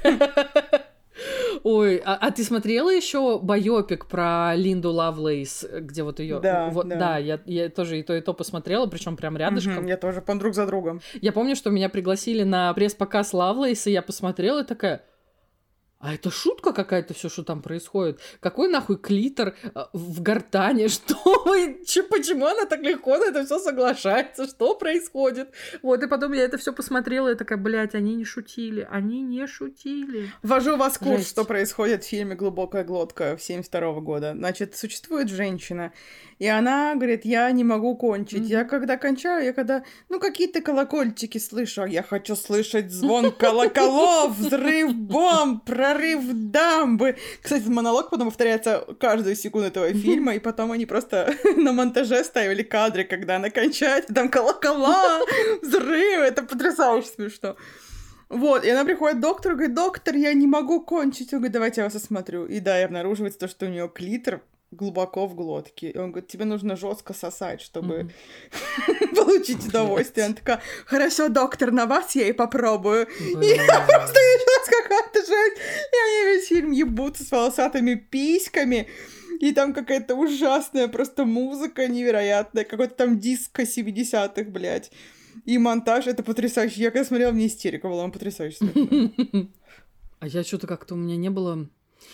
Ой, а ты смотрела еще байопик про Линду Лавлейс, где вот ее... Да, вот, да. Я тоже и то посмотрела, причем прям рядышком. Я тоже, друг за другом. Я помню, что меня пригласили на пресс-показ Лавлейс, и я посмотрела и такая... А это шутка какая-то все, что там происходит? Какой нахуй клитор в гортане? Что вы? Почему она так легко на это все соглашается? Что происходит? Вот, и потом я это все посмотрела и такая, блядь, они не шутили. Они не шутили. Ввожу вас в курс, что происходит в фильме «Глубокая глотка» 72-го года. Значит, существует женщина, и она говорит, я не могу кончить. Я когда кончаю, ну, какие-то колокольчики слышу. Я хочу слышать звон колоколов, взрыв бомб, прорыв дамбы. Кстати, монолог потом повторяется каждую секунду этого фильма, и потом они просто на монтаже ставили кадры, когда она кончает, и там колокола, взрывы. Это потрясающе смешно. Вот, и она приходит к доктору, говорит, доктор, я не могу кончить. Он говорит, давайте я вас осмотрю. И да, и обнаруживается то, что у нее клитор глубоко в глотке. И он говорит, тебе нужно жестко сосать, чтобы получить удовольствие. Она такая, хорошо, доктор, на вас я и попробую. И я просто началась какая-то жесть. И они весь фильм ебутся с волосатыми письками. И там какая-то ужасная просто музыка невероятная. Какой-то там диско 70-х, блядь. И монтаж, это потрясающе. Я когда смотрела, мне истерика была, он потрясающе смешно. А я что-то как-то у меня не было...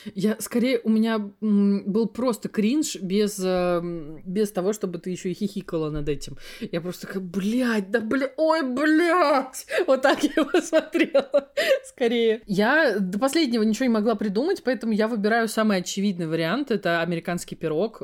у меня был просто кринж без того, чтобы ты еще и хихикала над этим. Я просто такая, блядь, ой, блядь! Вот так я его смотрела, скорее. Я до последнего ничего не могла придумать, поэтому я выбираю самый очевидный вариант. Это американский пирог.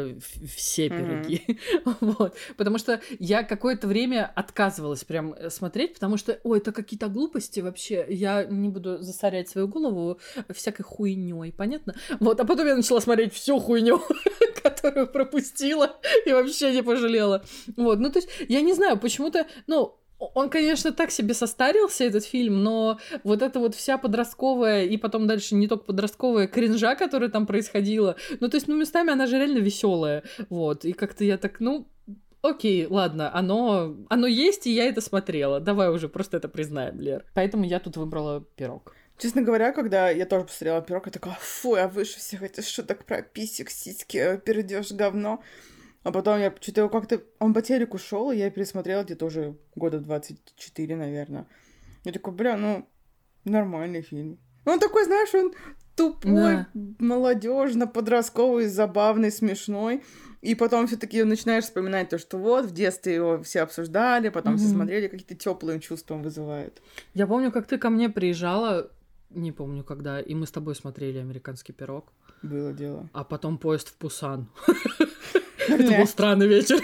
Все пироги. Вот. Потому что я какое-то время отказывалась прям смотреть, потому что, ой, это какие-то глупости вообще. Я не буду засорять свою голову всякой хуйней. Понятно? Вот, а потом я начала смотреть всю хуйню, которую пропустила и вообще не пожалела. Вот, ну, то есть, я не знаю, почему-то, ну, он, конечно, так себе состарился, этот фильм, но вот эта вот вся подростковая, и потом дальше не только подростковая кринжа, которая там происходила, ну, то есть, ну, местами она же реально веселая, вот, и как-то я так, ну, окей, ладно, оно есть, и я это смотрела, давай уже просто это признаем, Лер. Поэтому я тут выбрала пирог. Честно говоря, когда я тоже посмотрела пирог, я такая, фу, я выше всех этих шуток про писек, сиськи, перейдешь говно. А потом я что-то как-то... Он по телеку шел, и я пересмотрела где-то уже года 24, наверное. Я такой, бля, ну, нормальный фильм. Он такой, знаешь, он тупой, молодежно-подростковый, забавный, смешной. И потом все-таки начинаешь вспоминать то, что вот в детстве его все обсуждали, потом все смотрели, какие-то теплые чувства вызывают. Я помню, как ты ко мне приезжала, не помню когда, и мы с тобой смотрели «Американский пирог». Было дело. А потом поезд в Пусан. Это был странный вечер.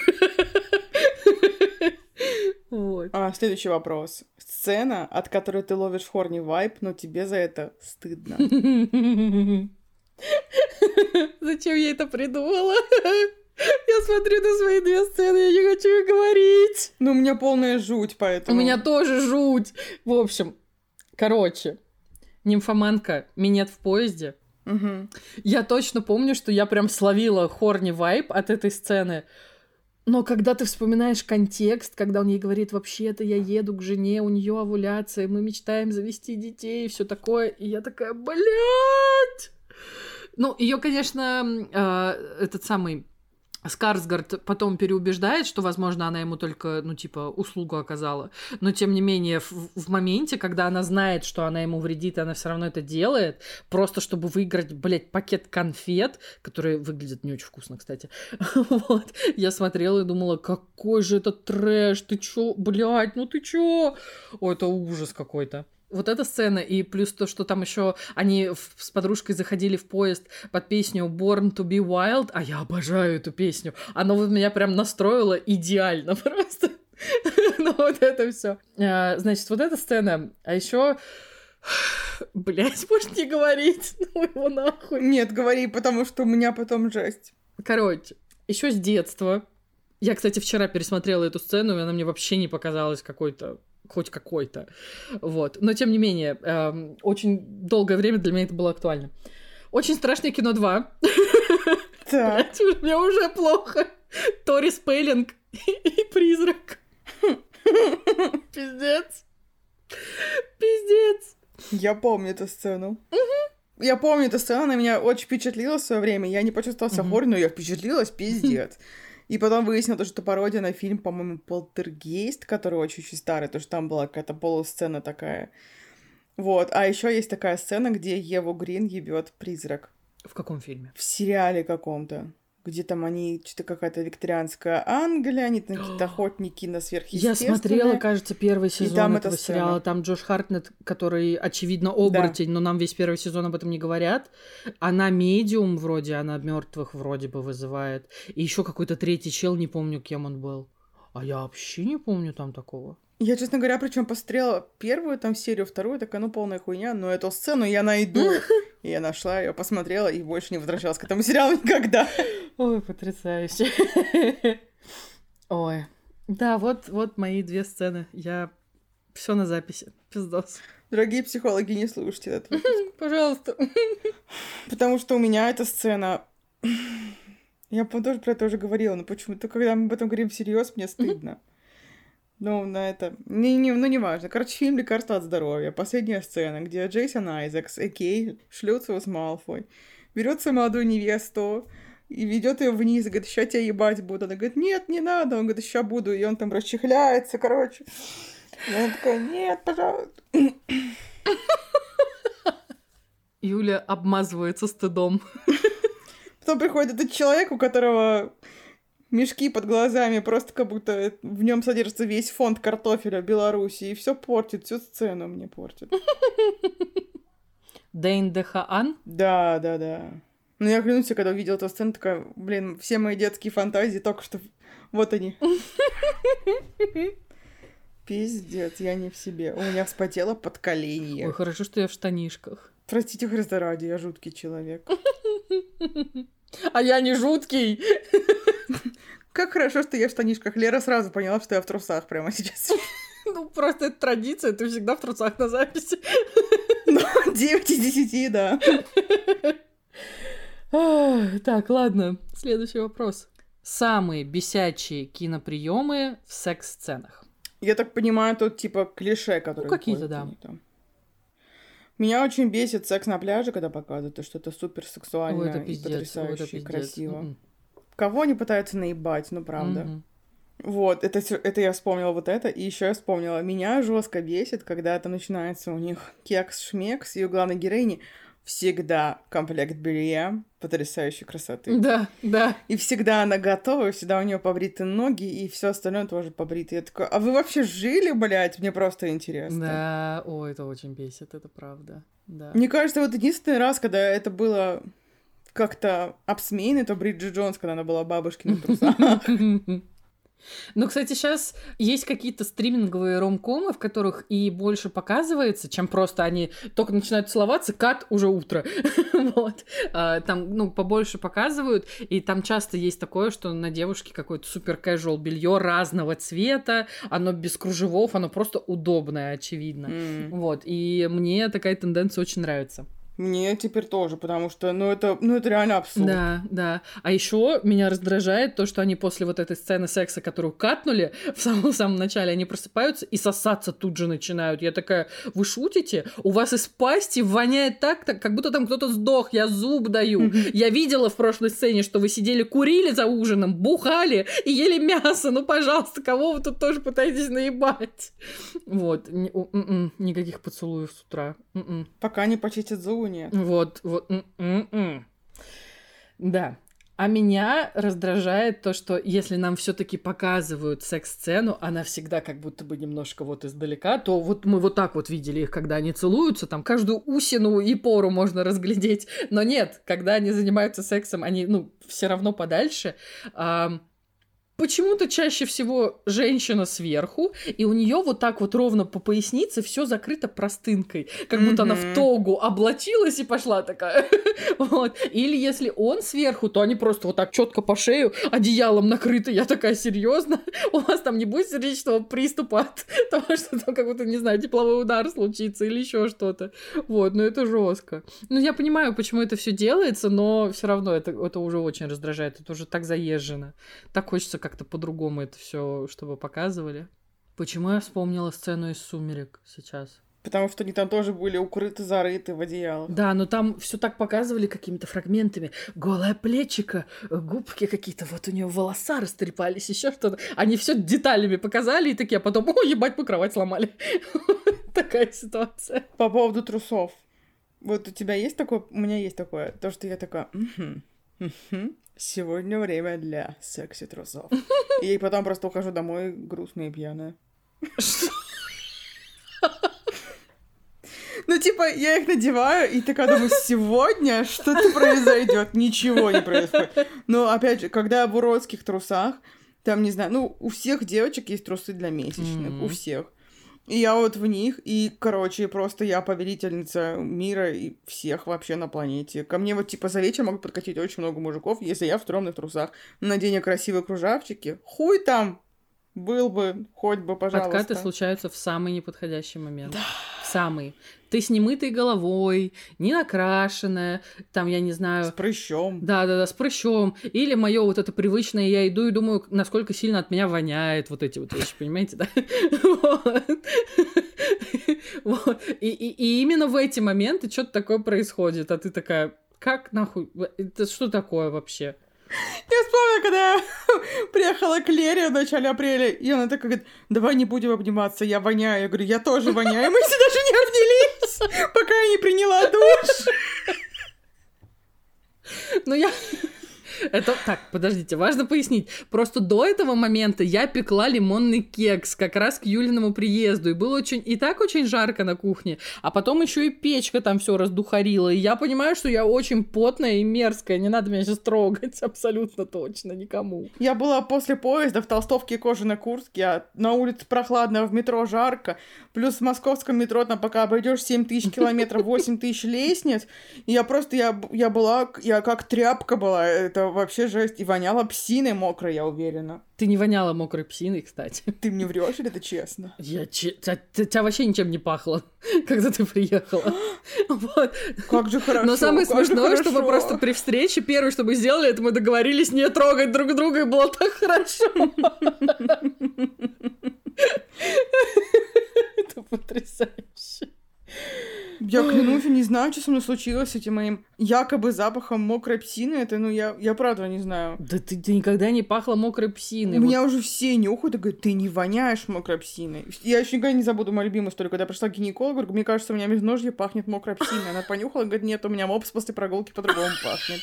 Следующий вопрос. Сцена, от которой ты ловишь хорни вайб, но тебе за это стыдно. Зачем я это придумала? Я смотрю на свои 2 сцены, я не хочу их говорить. Ну, у меня полная жуть, поэтому... У меня тоже жуть. В общем, короче, нимфоманка, минет в поезде. Угу. Я точно помню, что я прям словила хорни вайб от этой сцены. Но когда ты вспоминаешь контекст, когда он ей говорит, вообще-то я еду к жене, у нее овуляция, мы мечтаем завести детей и все такое, и я такая, блядь! Ну, ее, конечно, этот самый Скарсгард потом переубеждает, что, возможно, она ему только, ну, типа, услугу оказала. Но, тем не менее, в моменте, когда она знает, что она ему вредит, и она все равно это делает, просто чтобы выиграть, блядь, пакет конфет, которые выглядят не очень вкусно, кстати. Вот. Я смотрела и думала, какой же это трэш, ты чё, блядь, ну ты чё? Ой, это ужас какой-то. Вот эта сцена, и плюс то, что там еще они с подружкой заходили в поезд под песню Born to be Wild, а я обожаю эту песню. Она вот меня прям настроила идеально просто. Ну вот это все. Значит, вот эта сцена, а еще... Блять, может не говорить? Ну его нахуй. Нет, говори, потому что у меня потом жесть. Короче, еще с детства. Я, кстати, вчера пересмотрела эту сцену, и она мне вообще не показалась какой-то хоть какой-то. Вот. Но, тем не менее, очень долгое время для меня это было актуально. «Очень страшное кино 2». Так. Мне уже плохо. Тори Спеллинг и призрак. Пиздец. Пиздец. Я помню эту сцену. Я помню эту сцену, она меня очень впечатлила в свое время. Я не почувствовала себя хорни, но я впечатлилась, пиздец. И потом выяснилось, что это пародия на фильм, по-моему, «Полтергейст», который очень-очень старый, то что там была какая-то полусцена такая. Вот. А еще есть такая сцена, где Еву Грин ебет призрак. В каком фильме? В сериале каком-то. Где там они, что-то какая-то викторианская Англия, они там какие-то охотники на сверхъестественное. Я смотрела, кажется, первый сезон этого сцена. сериала. Там Джош Хартнетт, который, очевидно, оборотень, да. Но нам весь первый сезон об этом не говорят. Она медиум вроде, она мертвых вроде бы вызывает. И еще какой-то третий чел, не помню, кем он был. А я вообще не помню там такого. Я, честно говоря, причем посмотрела первую там серию, вторую, такая, ну, полная хуйня, но эту сцену я найду. И я нашла ее, посмотрела и больше не возвращалась к этому сериалу никогда. Ой, потрясающе. Ой. Да, вот мои 2 сцены. Я все на записи. Пиздос. Дорогие психологи, не слушайте этот выпуск. Пожалуйста. Потому что у меня эта сцена... Я тоже про это уже говорила, но почему-то, когда мы об этом говорим всерьез, мне стыдно. Ну, на это... не важно. Короче, фильм «Лекарство от здоровья». Последняя сцена, где Джейсон Айзекс, а.к.а. шлётся с Малфой, берет свою молодую невесту и ведет ее вниз, и говорит, ща тебя ебать буду. Она говорит, нет, не надо. Он говорит, ща буду. И он там расчехляется, короче. И она такая, нет, пожалуйста. Юля обмазывается стыдом. Потом приходит этот человек, у которого... мешки под глазами, просто как будто в нем содержится весь фонд картофеля Беларуси, и все портит, всю сцену мне портит. Дэйн Дехаан? Да. Но я клянусь, когда увидела эту сцену, такая, блин, все мои детские фантазии только что... Вот они. Пиздец, я не в себе. У меня вспотело подколенье. Ой, хорошо, что я в штанишках. Простите, Христа ради, я жуткий человек. А я не жуткий. Как хорошо, что я в штанишках. Лера сразу поняла, что я в трусах прямо сейчас. Ну, просто это традиция, ты всегда в трусах на записи. Ну, 9 из 10, да. Так, ладно. Следующий вопрос. Самые бесячие киноприемы в секс-сценах. Я так понимаю, тут типа клише, которые... Ну, какие-то, да. Меня очень бесит секс на пляже, когда показывают, что это супер сексуально это и пиздец, потрясающе, и красиво. Mm-mm. Кого они пытаются наебать, ну правда. Mm-hmm. Вот, это я вспомнила вот это, и еще я вспомнила. Меня жестко бесит, когда это начинается у них кекс-шмекс, и у главной героини всегда комплект белья потрясающей красоты. Да, да. И всегда она готова, всегда у нее побриты ноги, и все остальное тоже побрито. Я такая, а вы вообще жили, блядь? Мне просто интересно. Да, ой, это очень бесит, это правда. Да. Мне кажется, вот единственный раз, когда это было как-то обсмеяно, это Бриджит Джонс, когда она была бабушкиной в трусах. Ну, кстати, сейчас есть какие-то стриминговые ромкомы, в которых и больше показывается, чем просто они только начинают целоваться, кат, уже утро. Вот. Там, ну, побольше показывают, и там часто есть такое, что на девушке какое-то супер casual белье разного цвета, оно без кружевов, оно просто удобное, очевидно. Вот. И мне такая тенденция очень нравится. Мне теперь тоже, потому что, ну, это реально абсурд. Да, да. А еще меня раздражает то, что они после вот этой сцены секса, которую катнули в самом начале, они просыпаются и сосаться тут же начинают. Я такая, вы шутите? У вас из пасти воняет так, как будто там кто-то сдох, я зуб даю. Я видела в прошлой сцене, что вы сидели, курили за ужином, бухали и ели мясо. Ну, пожалуйста, кого вы тут тоже пытаетесь наебать? Вот. Никаких поцелуев с утра. Пока не почистят зубы, нет. Вот. Да. А меня раздражает то, что если нам все-таки показывают секс-сцену, она всегда как будто бы немножко вот издалека, то вот мы вот так вот видели их, когда они целуются, там каждую усину и пору можно разглядеть. Но нет, когда они занимаются сексом, они, ну, все равно подальше. Почему-то чаще всего женщина сверху, и у нее вот так вот ровно по пояснице все закрыто простынкой, как будто она в тогу облачилась и пошла такая. Вот. Или если он сверху, то они просто вот так четко по шею одеялом накрыты. Я такая, серьезно? У вас там не будет сердечного приступа от того, что там как будто, не знаю, тепловой удар случится или еще что-то. Вот, ну это жестко. Ну я понимаю, почему это все делается, но все равно это уже очень раздражает. Это уже так заезжено. Так хочется как-то по-другому это все, чтобы показывали. Почему я вспомнила сцену из «Сумерек» сейчас? Потому что они там тоже были укрыты, зарыты в одеялах. Да, но там все так показывали какими-то фрагментами. Голое плечико, губки какие-то, вот у нее волоса растрепались, еще что-то. Они все деталями показали и такие, а потом, о, ебать, мы кровать сломали. Такая ситуация. По поводу трусов. Вот у тебя есть такое? У меня есть такое. То, что я такая... Сегодня время для секси-трусов. И потом просто ухожу домой грустная и пьяная. Ну, типа, я их надеваю, и такая думаю, сегодня что-то произойдет. Ничего не происходит. Но, опять же, когда я в уродских трусах, там, не знаю, ну, у всех девочек есть трусы для месячных. У всех. И я вот в них, и, короче, просто я повелительница мира и всех вообще на планете. Ко мне вот, типа, за вечер могут подкатить очень много мужиков, если я в стрёмных трусах. Надену красивые кружавчики. Хуй там! Был бы, хоть бы, пожалуйста. Подкаты случаются в самый неподходящий момент. Да. В самый. Ты с немытой головой, не накрашенная, там, я не знаю... С прыщом. Да, с прыщом. Или мое вот это привычное, я иду и думаю, насколько сильно от меня воняет вот эти вот вещи, понимаете, да? И именно в эти моменты что-то такое происходит, а ты такая, как нахуй, это что такое вообще? Я вспомнила, когда я приехала к Лере в начале апреля, и она такая говорит, давай не будем обниматься, я воняю. Я говорю, я тоже воняю. Мы все даже не обнялись, пока я не приняла душ. Ну, я... Это так, подождите, важно пояснить. Просто до этого момента я пекла лимонный кекс как раз к Юлиному приезду. И было и так очень жарко на кухне. А потом еще и печка там все раздухарила. И я понимаю, что я очень потная и мерзкая. Не надо меня сейчас трогать. Абсолютно точно никому. Я была после поезда в толстовке и кожаной куртке. А на улице прохладно, в метро жарко. Плюс в московском метро там пока обойдешь 7 тысяч километров, 8 тысяч лестниц. И я просто, я как тряпка была. Это вообще жесть. И воняла псиной мокрой, я уверена. Ты не воняла мокрой псиной, кстати. Ты мне врешь или это честно? Тебя вообще ничем не пахло, когда ты приехала. Вот. Как же хорошо. Но самое смешное, что мы просто при встрече первое, что мы сделали, это мы договорились не трогать друг друга, и было так хорошо. Это потрясающе. Я клянусь, не знаю, что со мной случилось с этим моим якобы запахом мокрой псины. Это, я правда не знаю. Да ты никогда не пахла мокрой псиной. У меня уже все нюхают и говорят, ты не воняешь мокрой псиной. Я еще никогда не забуду мою любимую историю, когда я пришла к гинекологу, говорю, мне кажется, у меня межножье пахнет мокрой псиной. Она понюхала и говорит, нет, у меня мопс после прогулки по-другому пахнет.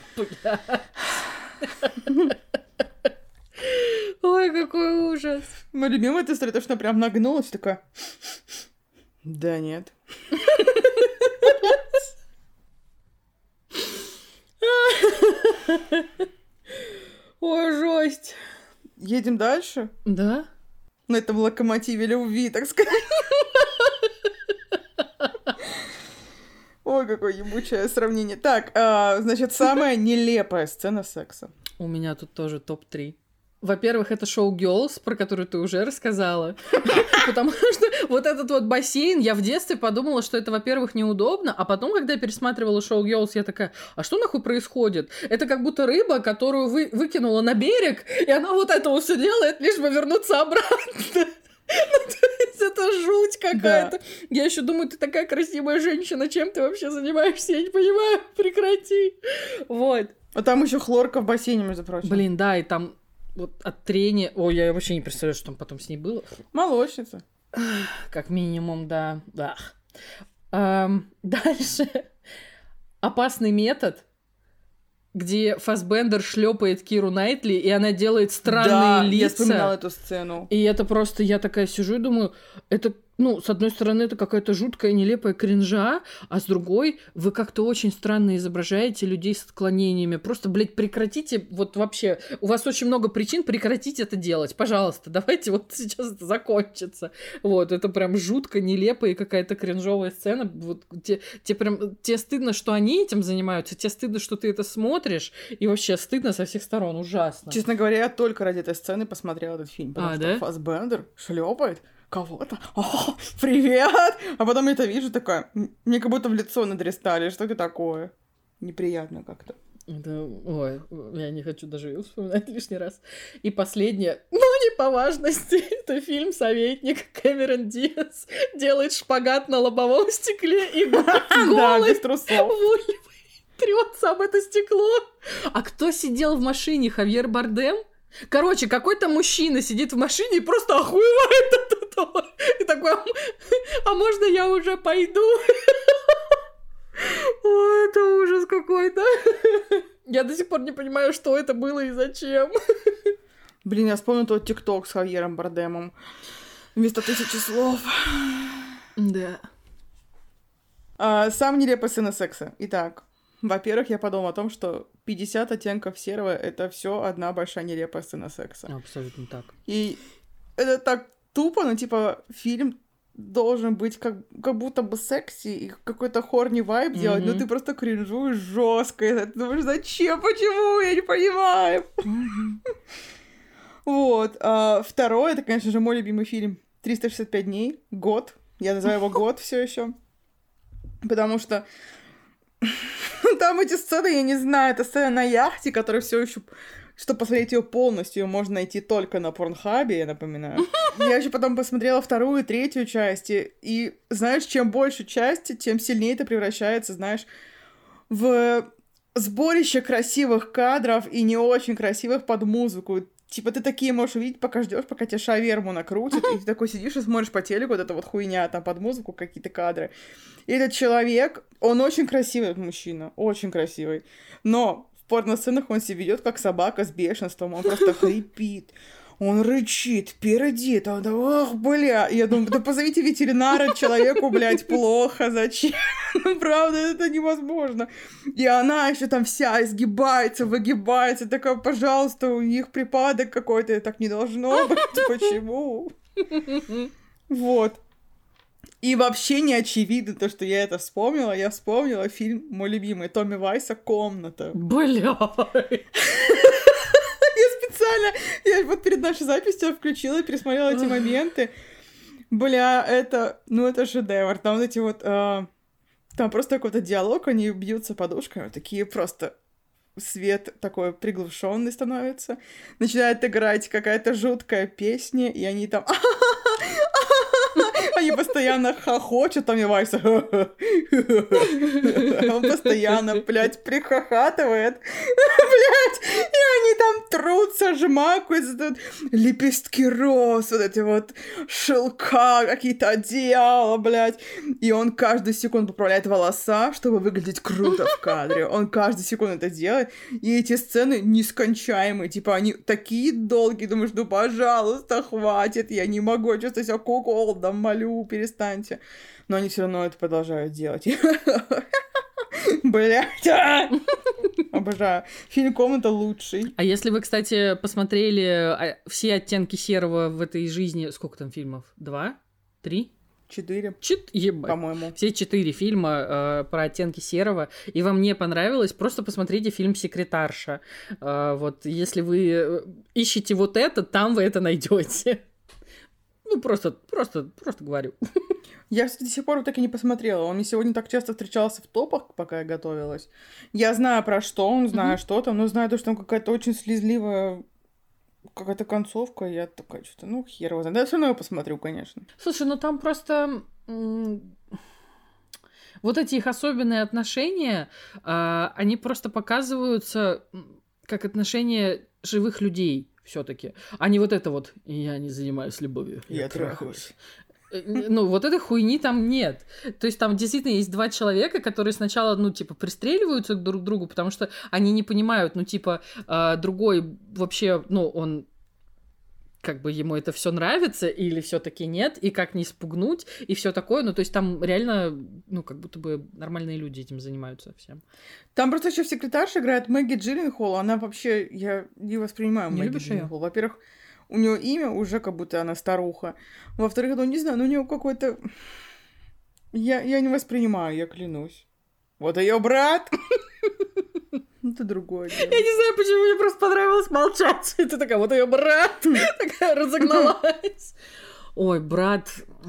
Ой, какой ужас. Моя любимая эта история, то, что она прям нагнулась, такая... Да нет. Ой, жесть. Едем дальше? Да? На этом локомотиве любви, так сказать. Ой, какое ебучее сравнение. Так, значит, самая нелепая сцена секса. У меня тут тоже топ-3. Во-первых, это шоу Girls, про которое ты уже рассказала. Потому что вот этот вот бассейн, я в детстве подумала, что это, во-первых, неудобно, а потом, когда я пересматривала шоу Girls, я такая, а что нахуй происходит? Это как будто рыба, которую выкинула на берег, и она вот это вот все делает, лишь бы вернуться обратно. Ну, то есть это жуть какая-то. Да. Я еще думаю, ты такая красивая женщина, чем ты вообще занимаешься? Я не понимаю, прекрати. Вот. А там еще хлорка в бассейне, между прочим. Блин, да, и там вот от трения... Ой, я вообще не представляю, что там потом с ней было. Молочница. Как минимум, да. Дальше. Опасный метод, где Фассбендер шлепает Киру Найтли, и она делает странные лица. Я вспоминала эту сцену. И это просто, я такая сижу и думаю, это, с одной стороны, это какая-то жуткая, нелепая кринжа, а с другой, вы как-то очень странно изображаете людей с отклонениями. Просто, блядь, прекратите, вот вообще, у вас очень много причин прекратить это делать. Пожалуйста, давайте вот сейчас это закончится. Вот, это прям жутко, нелепая и какая-то кринжовая сцена. Вот, тебе стыдно, что они этим занимаются, тебе стыдно, что ты это смотришь, и вообще стыдно со всех сторон, ужасно. Честно говоря, я только ради этой сцены посмотрела этот фильм, потому что Фассбендер шлепает кого-то. О, привет! А потом я это вижу, такая, мне как будто в лицо надрестали. Что это такое? Неприятно как-то. Ой, я не хочу даже вспоминать лишний раз. И последнее, не по важности, это фильм «Советник». Кэмерон Диаз делает шпагат на лобовом стекле и голый без трусов трется об это стекло. А кто сидел в машине? Хавьер Бардем? Короче, какой-то мужчина сидит в машине и просто охуевает от этого. И такой, а можно я уже пойду? Ой, это ужас какой-то. Я до сих пор не понимаю, что это было и зачем. Блин, я вспомнила тот ТикТок с Хавьером Бардемом. Вместо 1000 слов. Да. Самая нелепая сцена секса. Итак, во-первых, я подумала о том, что 50 оттенков серого — это все одна большая нелепая сцена секса. Абсолютно так. И это так тупо, фильм должен быть как будто бы секси и какой-то хорни вайб делать, но ты просто кринжуешь жестко. Ты думаешь, зачем, почему, я не понимаю. Вот. Второе, это, конечно же, мой любимый фильм «365 дней», «Год». Я называю его «Год» все еще, потому что там эти сцены, я не знаю, это сцена на яхте, которая все еще... Чтобы посмотреть ее полностью, ее можно найти только на Порнхабе, я напоминаю. Я еще потом посмотрела 2-ю и 3-ю части, и, знаешь, чем больше части, тем сильнее это превращается, знаешь, в сборище красивых кадров и не очень красивых под музыку. Типа ты такие можешь увидеть, пока ждешь, пока тебя шаверму накрутит, и ты такой сидишь и смотришь по телеку, вот эта вот хуйня, там под музыку какие-то кадры. И этот человек, он очень красивый, этот мужчина, очень красивый, но в порно-сценах он себя ведет как собака с бешенством, он просто хрипит, он рычит, пердит, он ох, бля. Я думаю, да позовите ветеринара, человеку, блядь, плохо, зачем? Ну, правда, это невозможно. И она еще там вся изгибается, выгибается, такая, пожалуйста, у них припадок какой-то, так не должно быть, почему? Вот. И вообще не очевидно то, что я это вспомнила. Я вспомнила фильм мой любимый Томми Вайса «Комната». Бля. Я вот перед нашей записью включила и пересмотрела эти моменты. Бля, это шедевр. Там вот эти вот... там просто какой-то диалог, они бьются подушками, такие просто... Свет такой приглушенный становится. Начинает играть какая-то жуткая песня, и они там... Они постоянно хохочут, там и Вайса. Он постоянно, блядь, прихохатывает. Блядь, и они там трутся, жмакаются, лепестки роз, вот эти вот шелка, какие-то одеяла, блядь. И он каждую секунду поправляет волоса, чтобы выглядеть круто в кадре. Он каждую секунду это делает. И эти сцены нескончаемые. Типа, они такие долгие. Думаешь, ну, пожалуйста, хватит. Я не могу чувствовать себя куколдом. Молю, перестаньте. Но они все равно это продолжают делать. Блядь. Обожаю. Фильм «Комната» лучший. А если вы, кстати, посмотрели все оттенки серого в этой жизни... Сколько там фильмов? 2? 3? 4. Ебать. По-моему. Все 4 фильма про оттенки серого. И вам не понравилось, просто посмотрите фильм «Секретарша». Вот если вы ищете вот это, там вы это найдете. Ну, просто говорю. Я, кстати, до сих пор так и не посмотрела. Он мне сегодня так часто встречался в топах, пока я готовилась. Я знаю, про что он, знаю, что там, но знаю то, что там какая-то очень слезливая какая-то концовка. Я такая, что-то, ну, хер его знает. Да, все равно я посмотрю, конечно. Слушай, ну там просто... Вот эти их особенные отношения, они просто показываются как отношения живых людей все-таки. А не вот это вот «я не занимаюсь любовью, я трахаюсь». Ну, вот этой хуйни там нет. То есть там действительно есть два человека, которые сначала, ну, типа, пристреливаются друг к другу, потому что они не понимают, ну, типа, другой вообще, ну, он как бы ему это все нравится или все-таки нет, и как не спугнуть, и все такое. Ну, то есть там реально, ну, как будто бы нормальные люди этим занимаются всем. Там просто еще в «Секретарше» играет Мэгги Джилленхол. Она вообще, я не воспринимаю Не Мэгги Джилленхол. Во-первых, у нее имя уже как будто она старуха. Во-вторых, ну, не знаю, ну, у нее какой-то... Я не воспринимаю, я клянусь. Вот ее брат... Это другое дело. Я не знаю, почему мне просто понравилось молчать. Это такая, вот ее брат, такая разогналась. Ой, брат.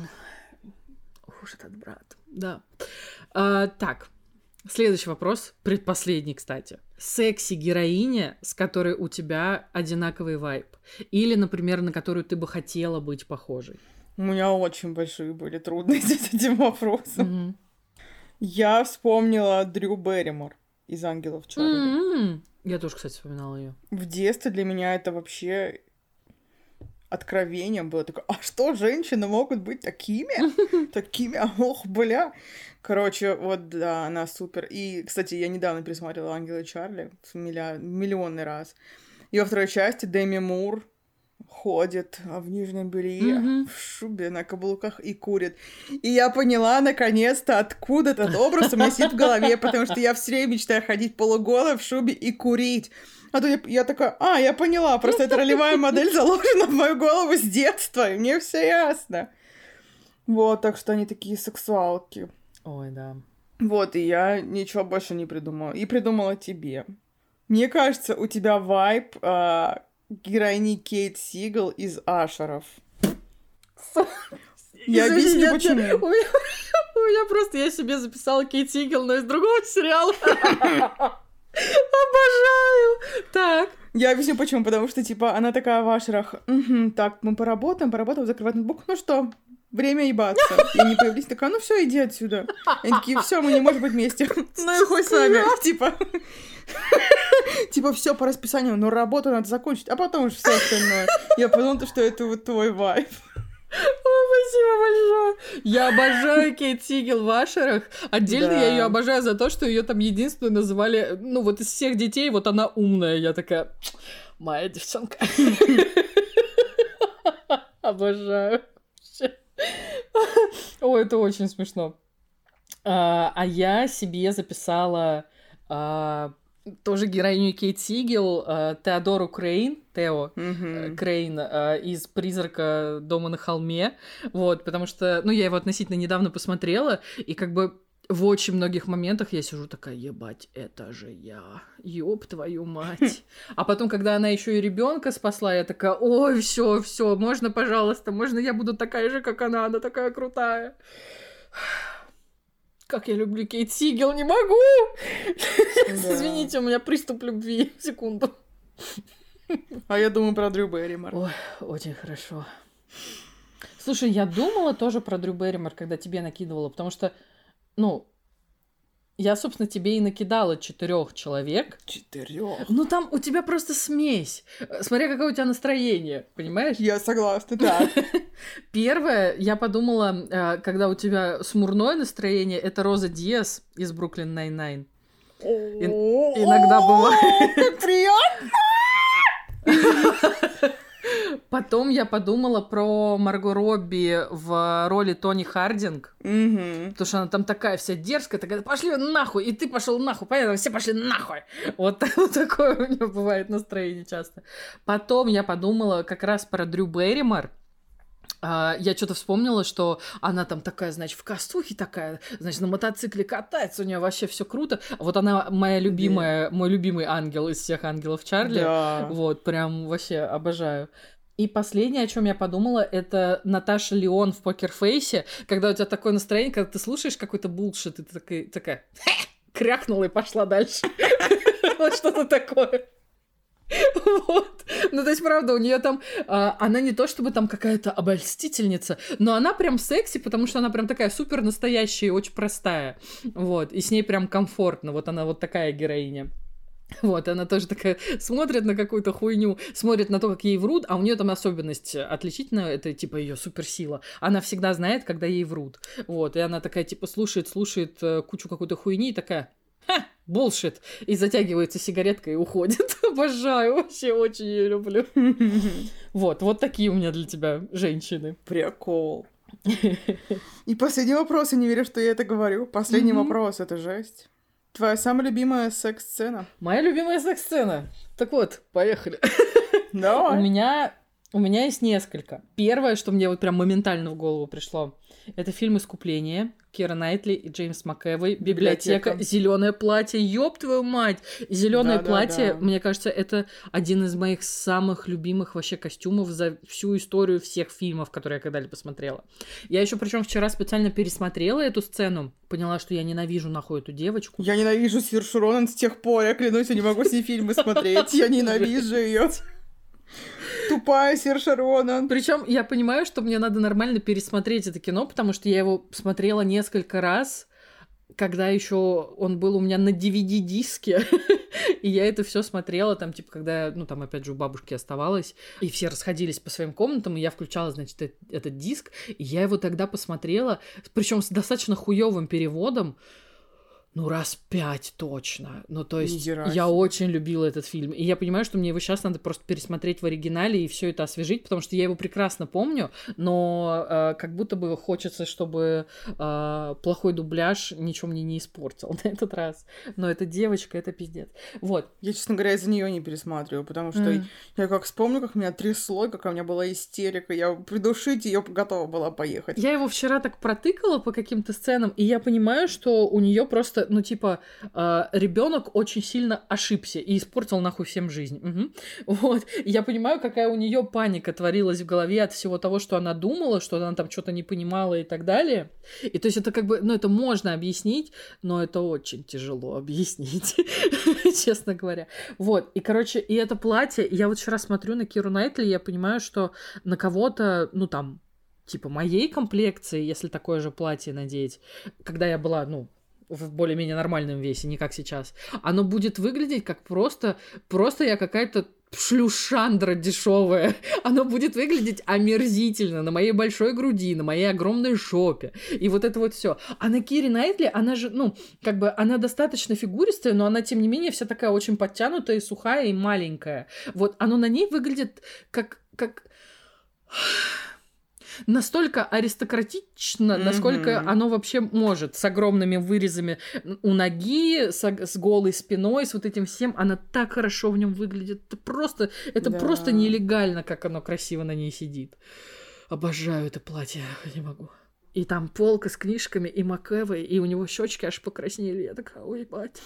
Ох уж этот брат. Да. Так, следующий вопрос, предпоследний, кстати. Секси-героиня, с которой у тебя одинаковый вайб. Или, например, на которую ты бы хотела быть похожей. У меня очень большие были трудности с этим вопросом. Я вспомнила Дрю Берримор из «Ангелов Чарли». Я тоже, кстати, вспоминала ее. В детстве для меня это вообще откровением было. Такое, а что, женщины могут быть такими? Такими? Ох, бля. Короче, вот, да, она супер. И, кстати, я недавно пересмотрела «Ангелы Чарли» миллионный раз. И во второй части Деми Мур ходит в нижнем белье, в шубе, на каблуках и курит. И я поняла, наконец-то, откуда этот образ у меня сидит в голове, потому что я все время мечтаю ходить полуголой в шубе и курить. А то я такая, я поняла, просто эта ролевая модель заложена в мою голову с детства, и мне все ясно. Вот, так что они такие сексуалки. Ой, да. Вот, и я ничего больше не придумала. И придумала тебе. Мне кажется, у тебя вайб героини Кейт Сигал из «Ашеров». Я объясню, почему. У меня просто, я себе записала Кейт Сигал, но из другого сериала. Обожаю! Так. Я объясню, почему. Потому что, типа, она такая в «Ашерах». Так, мы поработаем, закрывать ноутбук. Ну что, время ебаться. И они появились, такая, ну все, иди отсюда. Они такие, все, мы не можем быть вместе. Ну и хуй с вами. Типа... Типа, все по расписанию, но работу надо закончить, а потом уже все остальное. Я подумала, что это вот твой вайб. Спасибо большое. Я обожаю Кейт Сигал в «Ашерах». Отдельно я ее обожаю за то, что ее там единственную называли, ну вот из всех детей, вот она умная. Я такая, моя девчонка. Обожаю. Ой, это очень смешно. А я себе записала... тоже героиню Кейт Сигал, Теодору Крейн, Крейн из «Призрака дома на холме», вот, потому что, ну, я его относительно недавно посмотрела, и как бы в очень многих моментах я сижу такая, ебать, это же я, ёб твою мать. А потом, когда она еще и ребенка спасла, я такая, ой, все, можно, пожалуйста, можно я буду такая же, как она такая крутая. Как я люблю Кейт Сигал, не могу! Да. Извините, у меня приступ любви. Секунду. А я думаю про Дрю Берримор. Ой, очень хорошо. Слушай, я думала тоже про Дрю Берримор, когда тебе накидывала, потому что, ну, я, собственно, тебе и накидала 4 человек. 4? Ну, там у тебя просто смесь. Смотря какое у тебя настроение, понимаешь? Я согласна, да. Первое, я подумала, когда у тебя смурное настроение, это Роза Диас из Бруклин Найн-Найн. Иногда бывает. Как приятно! Потом я подумала про Марго Робби в роли Тони Хардинг. Потому что она там такая вся дерзкая, такая, пошли нахуй, и ты пошел нахуй, понятно, все пошли нахуй. Вот такое у нее бывает настроение часто. Потом я подумала как раз про Дрю Берримор. Я что-то вспомнила, что она там такая, значит, в костюхе такая, значит, на мотоцикле катается, у нее вообще все круто. Вот она мой любимый ангел из всех ангелов Чарли. Да. Вот, прям вообще обожаю. И последнее, о чем я подумала, это Наташа Леон в «Покерфейсе», когда у тебя такое настроение, когда ты слушаешь какой-то булшит, и ты такая крякнула и пошла дальше. Вот что-то такое. Вот. Ну, то есть, правда, у нее там... она не то чтобы там какая-то обольстительница, но она прям секси, потому что она прям такая супер настоящая и очень простая. Вот. И с ней прям комфортно. Вот она вот такая героиня. Вот, она тоже такая смотрит на какую-то хуйню, смотрит на то, как ей врут, а у нее там особенность отличительная, это типа ее суперсила. Она всегда знает, когда ей врут. Вот, и она такая типа слушает кучу какой-то хуйни и такая... Ха, булшит. И затягивается сигареткой и уходит. Обожаю, вообще очень ее люблю. Вот такие у меня для тебя женщины. Прикол. И последний вопрос, я не верю, что я это говорю. Последний вопрос, это жесть. Твоя самая любимая секс-сцена? Моя любимая секс-сцена. Так вот, поехали. Давай. У меня есть несколько. Первое, что мне вот прям моментально в голову пришло, это фильм «Искупление». Кира Найтли и Джеймс МcЭвой. Библиотека. Зеленое платье. Ёб твою мать! Зеленое платье, мне кажется, это один из моих самых любимых вообще костюмов за всю историю всех фильмов, которые я когда-либо посмотрела. Я еще причем вчера специально пересмотрела эту сцену. Поняла, что я ненавижу нахуй эту девочку. Я ненавижу Сиршу Ронан с тех пор. Я клянусь, я не могу с ней фильмы смотреть. Я ненавижу ее. Тупая Сирша Ронан. Причем я понимаю, что мне надо нормально пересмотреть это кино, потому что я его смотрела несколько раз, когда еще он был у меня на DVD-диске, и я это все смотрела, там, типа, когда, ну, там, опять же, у бабушки оставалось, и все расходились по своим комнатам, и я включала, значит, этот диск, и я его тогда посмотрела, причем с достаточно хуёвым переводом, ну, раз 5 точно. Ну, то есть, я очень любила этот фильм. И я понимаю, что мне его сейчас надо просто пересмотреть в оригинале и все это освежить, потому что я его прекрасно помню, но как будто бы хочется, чтобы плохой дубляж ничего мне не испортил на этот раз. Но эта девочка, это пиздец. Вот. Я, честно говоря, из-за нее не пересматриваю, потому что я как вспомню, как меня трясло, как у меня была истерика. Я придушить ее готова была поехать. Я его вчера так протыкала по каким-то сценам, и я понимаю, что у нее просто ну, типа, ребенок очень сильно ошибся и испортил нахуй всем жизнь. Вот. И я понимаю, какая у нее паника творилась в голове от всего того, что она думала, что она там что-то не понимала и так далее. И то есть это как бы, ну, это можно объяснить, но это очень тяжело объяснить, честно говоря. Вот. И, короче, и это платье, я вот вчера смотрю на Киру Найтли, я понимаю, что на кого-то, ну, там, типа моей комплекции, если такое же платье надеть, когда я была, ну, в более-менее нормальном весе, не как сейчас, оно будет выглядеть как просто я какая-то шлюшандра дешевая. Оно будет выглядеть омерзительно на моей большой груди, на моей огромной жопе. И вот это вот все. А на Кире Найтли, она же, ну, как бы, она достаточно фигуристая, но она, тем не менее, вся такая очень подтянутая и сухая и маленькая. Вот, оно на ней выглядит как... настолько аристократично, насколько оно вообще может, с огромными вырезами у ноги, с голой спиной, с вот этим всем. Она так хорошо в нем выглядит. Это просто нелегально, как оно красиво на ней сидит. Обожаю это платье, не могу. И там полка с книжками, и МcЭвой, и у него щечки аж покраснели. Я такая, ой, ебать.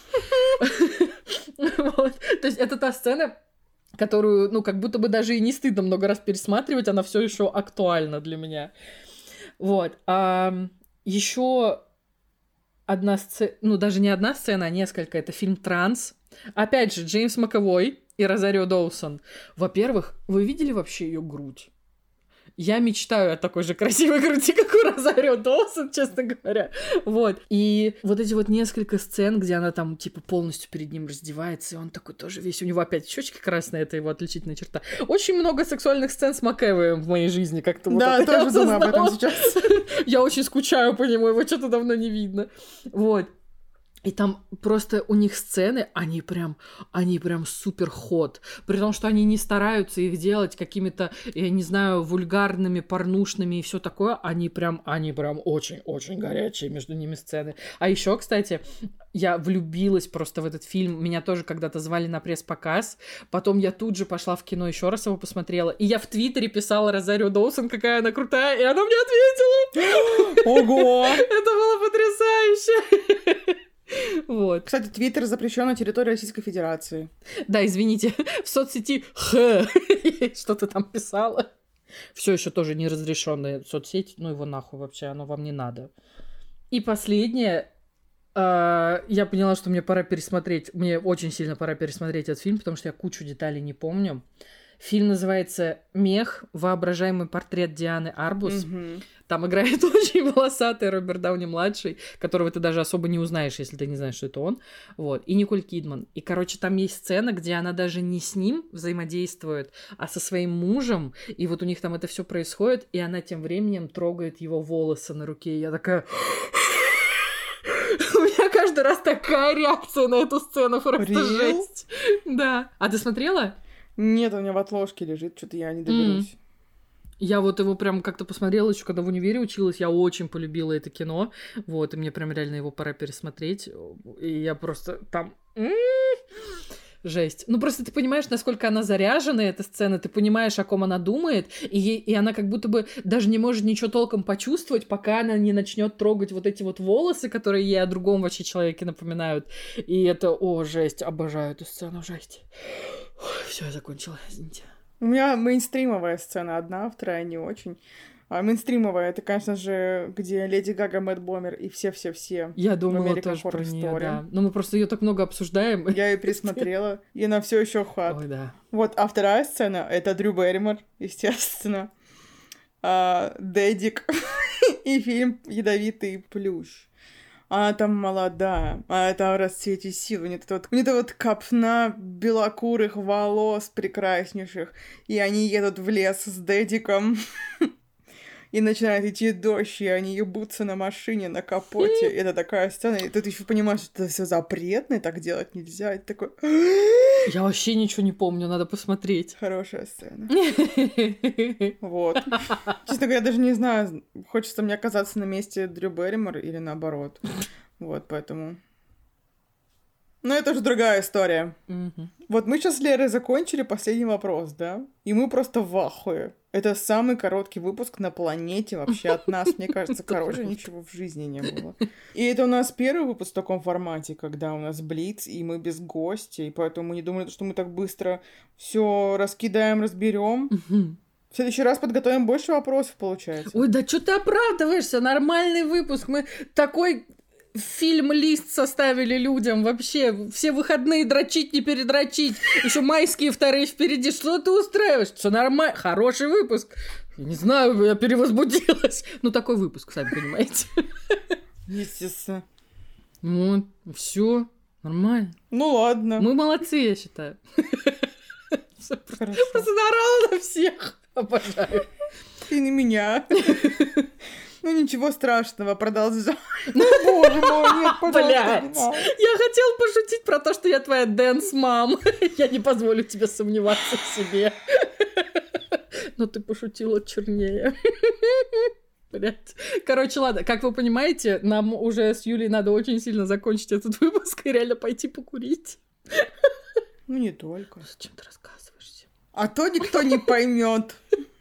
То есть это та сцена, которую, ну, как будто бы даже и не стыдно много раз пересматривать, она все еще актуальна для меня. Вот. Еще одна сцена, ну, даже не одна сцена, а несколько. Это фильм «Транс». Опять же, Джеймс Макэвой и Розарио Доусон. Во-первых, вы видели вообще ее грудь? Я мечтаю о такой же красивой груди, как у Розарио Доусон, честно говоря. Вот. И вот эти вот несколько сцен, где она там, типа, полностью перед ним раздевается, и он такой тоже весь... У него опять щечки красные, это его отличительная черта. Очень много сексуальных сцен с МакЭвоем в моей жизни, как-то вот. Да, я тоже думаю об этом сейчас. Я очень скучаю по нему, его что-то давно не видно. Вот. И там просто у них сцены, они прям супер хот. При том, что они не стараются их делать какими-то, я не знаю, вульгарными, порнушными и все такое. Они прям очень-очень горячие между ними сцены. А еще, кстати, я влюбилась просто в этот фильм. Меня тоже когда-то звали на пресс-показ. Потом я тут же пошла в кино, еще раз его посмотрела. И я в Твиттере писала Розарио Доусон, какая она крутая, и она мне ответила. Ого! Это было потрясающе. Вот. Кстати, Твиттер запрещен на территории Российской Федерации. Да, извините, в соцсети что-то там писала. Все еще тоже неразрешенная соцсеть, ну его нахуй вообще, оно вам не надо. И последнее, я поняла, что мне пора пересмотреть, мне очень сильно пора пересмотреть этот фильм, потому что я кучу деталей не помню. Фильм называется «Мех. Воображаемый портрет Дианы Арбус». Там играет очень волосатый Роберт Дауни-младший, которого ты даже особо не узнаешь, если ты не знаешь, что это он. Вот. И Николь Кидман. И, короче, там есть сцена, где она даже не с ним взаимодействует, а со своим мужем. И вот у них там это все происходит, и она тем временем трогает его волосы на руке. И я такая... У меня каждый раз такая реакция на эту сцену. Просто жесть. Да. А ты смотрела? Нет, у меня в отложке лежит, что-то я не доберусь. Я вот его прям как-то посмотрела еще, когда в универе училась, я очень полюбила это кино, вот, и мне прям реально его пора пересмотреть, и я просто там... Жесть. Ну, просто ты понимаешь, насколько она заряжена, эта сцена, ты понимаешь, о ком она думает, и она как будто бы даже не может ничего толком почувствовать, пока она не начнет трогать вот эти вот волосы, которые ей о другом вообще человеке напоминают. И это, жесть, обожаю эту сцену, жесть. Все, я закончила, извините. У меня мейнстримовая сцена одна, вторая не очень. А мейнстримовая, это, конечно же, где Леди Гага, Мэтт Бомер и все-все-все. Я думала тоже про нее, да. Но мы просто ее так много обсуждаем. Я ее пересмотрела, и она все еще хат. Ой, да. Вот, а вторая сцена — это Дрю Бэрримор, естественно. Дэдик и фильм «Ядовитый плющ». Она там молодая, она там в расцвете сил, у нее вот копна белокурых волос прекраснейших, и они едут в лес с Дэдиком, и начинает идти дождь, и они ебутся на машине, на капоте. Это такая сцена, и тут еще понимаешь, что это все запретно, и так делать нельзя. Это такой... Я вообще ничего не помню, надо посмотреть. Хорошая сцена. Вот. Честно говоря, даже не знаю, хочется мне оказаться на месте Дрю Бэрримор или наоборот. Вот, поэтому... Но это уже другая история. Вот мы сейчас с Лерой закончили последний вопрос, да? И мы просто в ахуе. Это самый короткий выпуск на планете вообще от нас. Мне кажется, короче, ничего в жизни не было. И это у нас первый выпуск в таком формате, когда у нас блиц, и мы без гостя, и поэтому мы не думали, что мы так быстро все раскидаем, разберем. В следующий раз подготовим больше вопросов, получается. Ой, да что ты оправдываешься? Нормальный выпуск. Мы такой... Фильм-лист составили людям вообще. Все выходные дрочить, не передрочить. Еще майские вторые впереди. Что ты устраиваешь? Все нормально. Хороший выпуск. Я не знаю, я перевозбудилась. Ну, такой выпуск, сами понимаете. Естественно. Вот, все нормально. Ну, ладно. Мы молодцы, я считаю. Просто наорала на всех. Обожаю. И на меня. Ну, ничего страшного, продолжай. Ну, боже мой, нет, пожалуйста, блядь. Я хотела пошутить про то, что я твоя дэнс-мам. Я не позволю тебе сомневаться в себе. Но ты пошутила чернее. Блядь. Короче, ладно, как вы понимаете, нам уже с Юлей надо очень сильно закончить этот выпуск и реально пойти покурить. Ну, не только. Зачем ты рассказываешься? А то никто не поймет.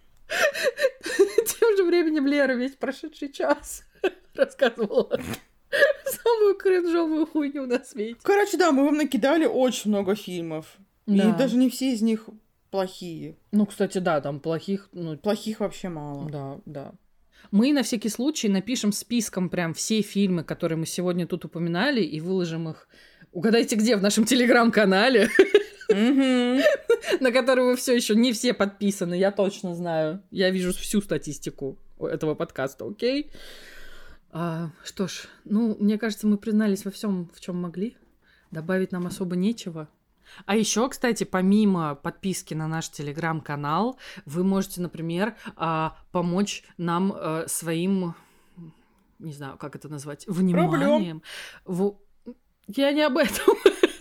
Тем же временем Лера весь прошедший час рассказывала самую кринжовую хуйню на свете. Короче, да, мы вам накидали очень много фильмов. Да. И даже не все из них плохие. Ну, кстати, да, там плохих... Плохих вообще мало. Да, да. Мы на всякий случай напишем списком прям все фильмы, которые мы сегодня тут упоминали, и выложим их... Угадайте где? В нашем телеграм-канале. на который вы все еще не все подписаны, я точно знаю. Я вижу всю статистику этого подкаста, окей? Что ж, мне кажется, мы признались во всем, в чем могли. Добавить нам особо нечего. А еще, кстати, помимо подписки на наш телеграм-канал, вы можете, например, помочь нам своим, не знаю, как это назвать, вниманием. Я не об этом.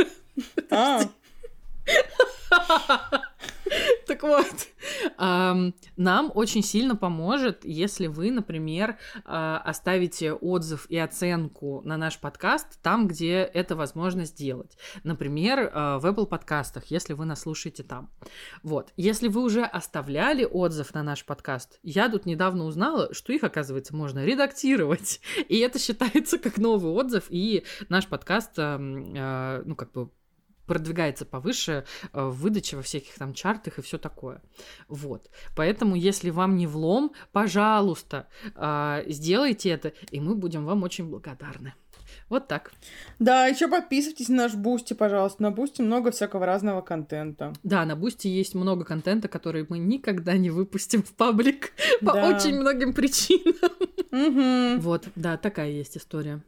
Так вот, нам очень сильно поможет, если вы, например, оставите отзыв и оценку на наш подкаст там, где это возможно сделать. Например, в Apple подкастах, если вы нас слушаете там. Вот. Если вы уже оставляли отзыв на наш подкаст, я тут недавно узнала, что их, оказывается, можно редактировать. И это считается как новый отзыв, и наш подкаст, продвигается повыше в выдаче во всяких там чартах и все такое. Вот. Поэтому, если вам не влом, пожалуйста, сделайте это, и мы будем вам очень благодарны. Вот так. Да, еще подписывайтесь на наш Бусти, пожалуйста. На Бусти много всякого разного контента. Да, на Бусти есть много контента, который мы никогда не выпустим в паблик по очень многим причинам. Вот, да, такая есть история.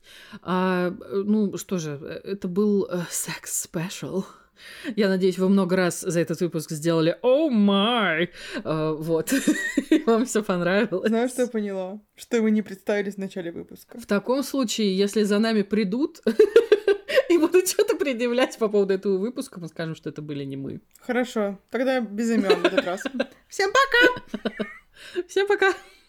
Что же, это был секс-спешл. Я надеюсь, вы много раз за этот выпуск сделали «Oh my!» Вот. Вам все понравилось. Знаешь, что я поняла? Что вы не представились в начале выпуска. В таком случае, если за нами придут и будут что-то предъявлять по поводу этого выпуска, мы скажем, что это были не мы. Хорошо, тогда без имен в этот раз. Всем пока! Всем пока!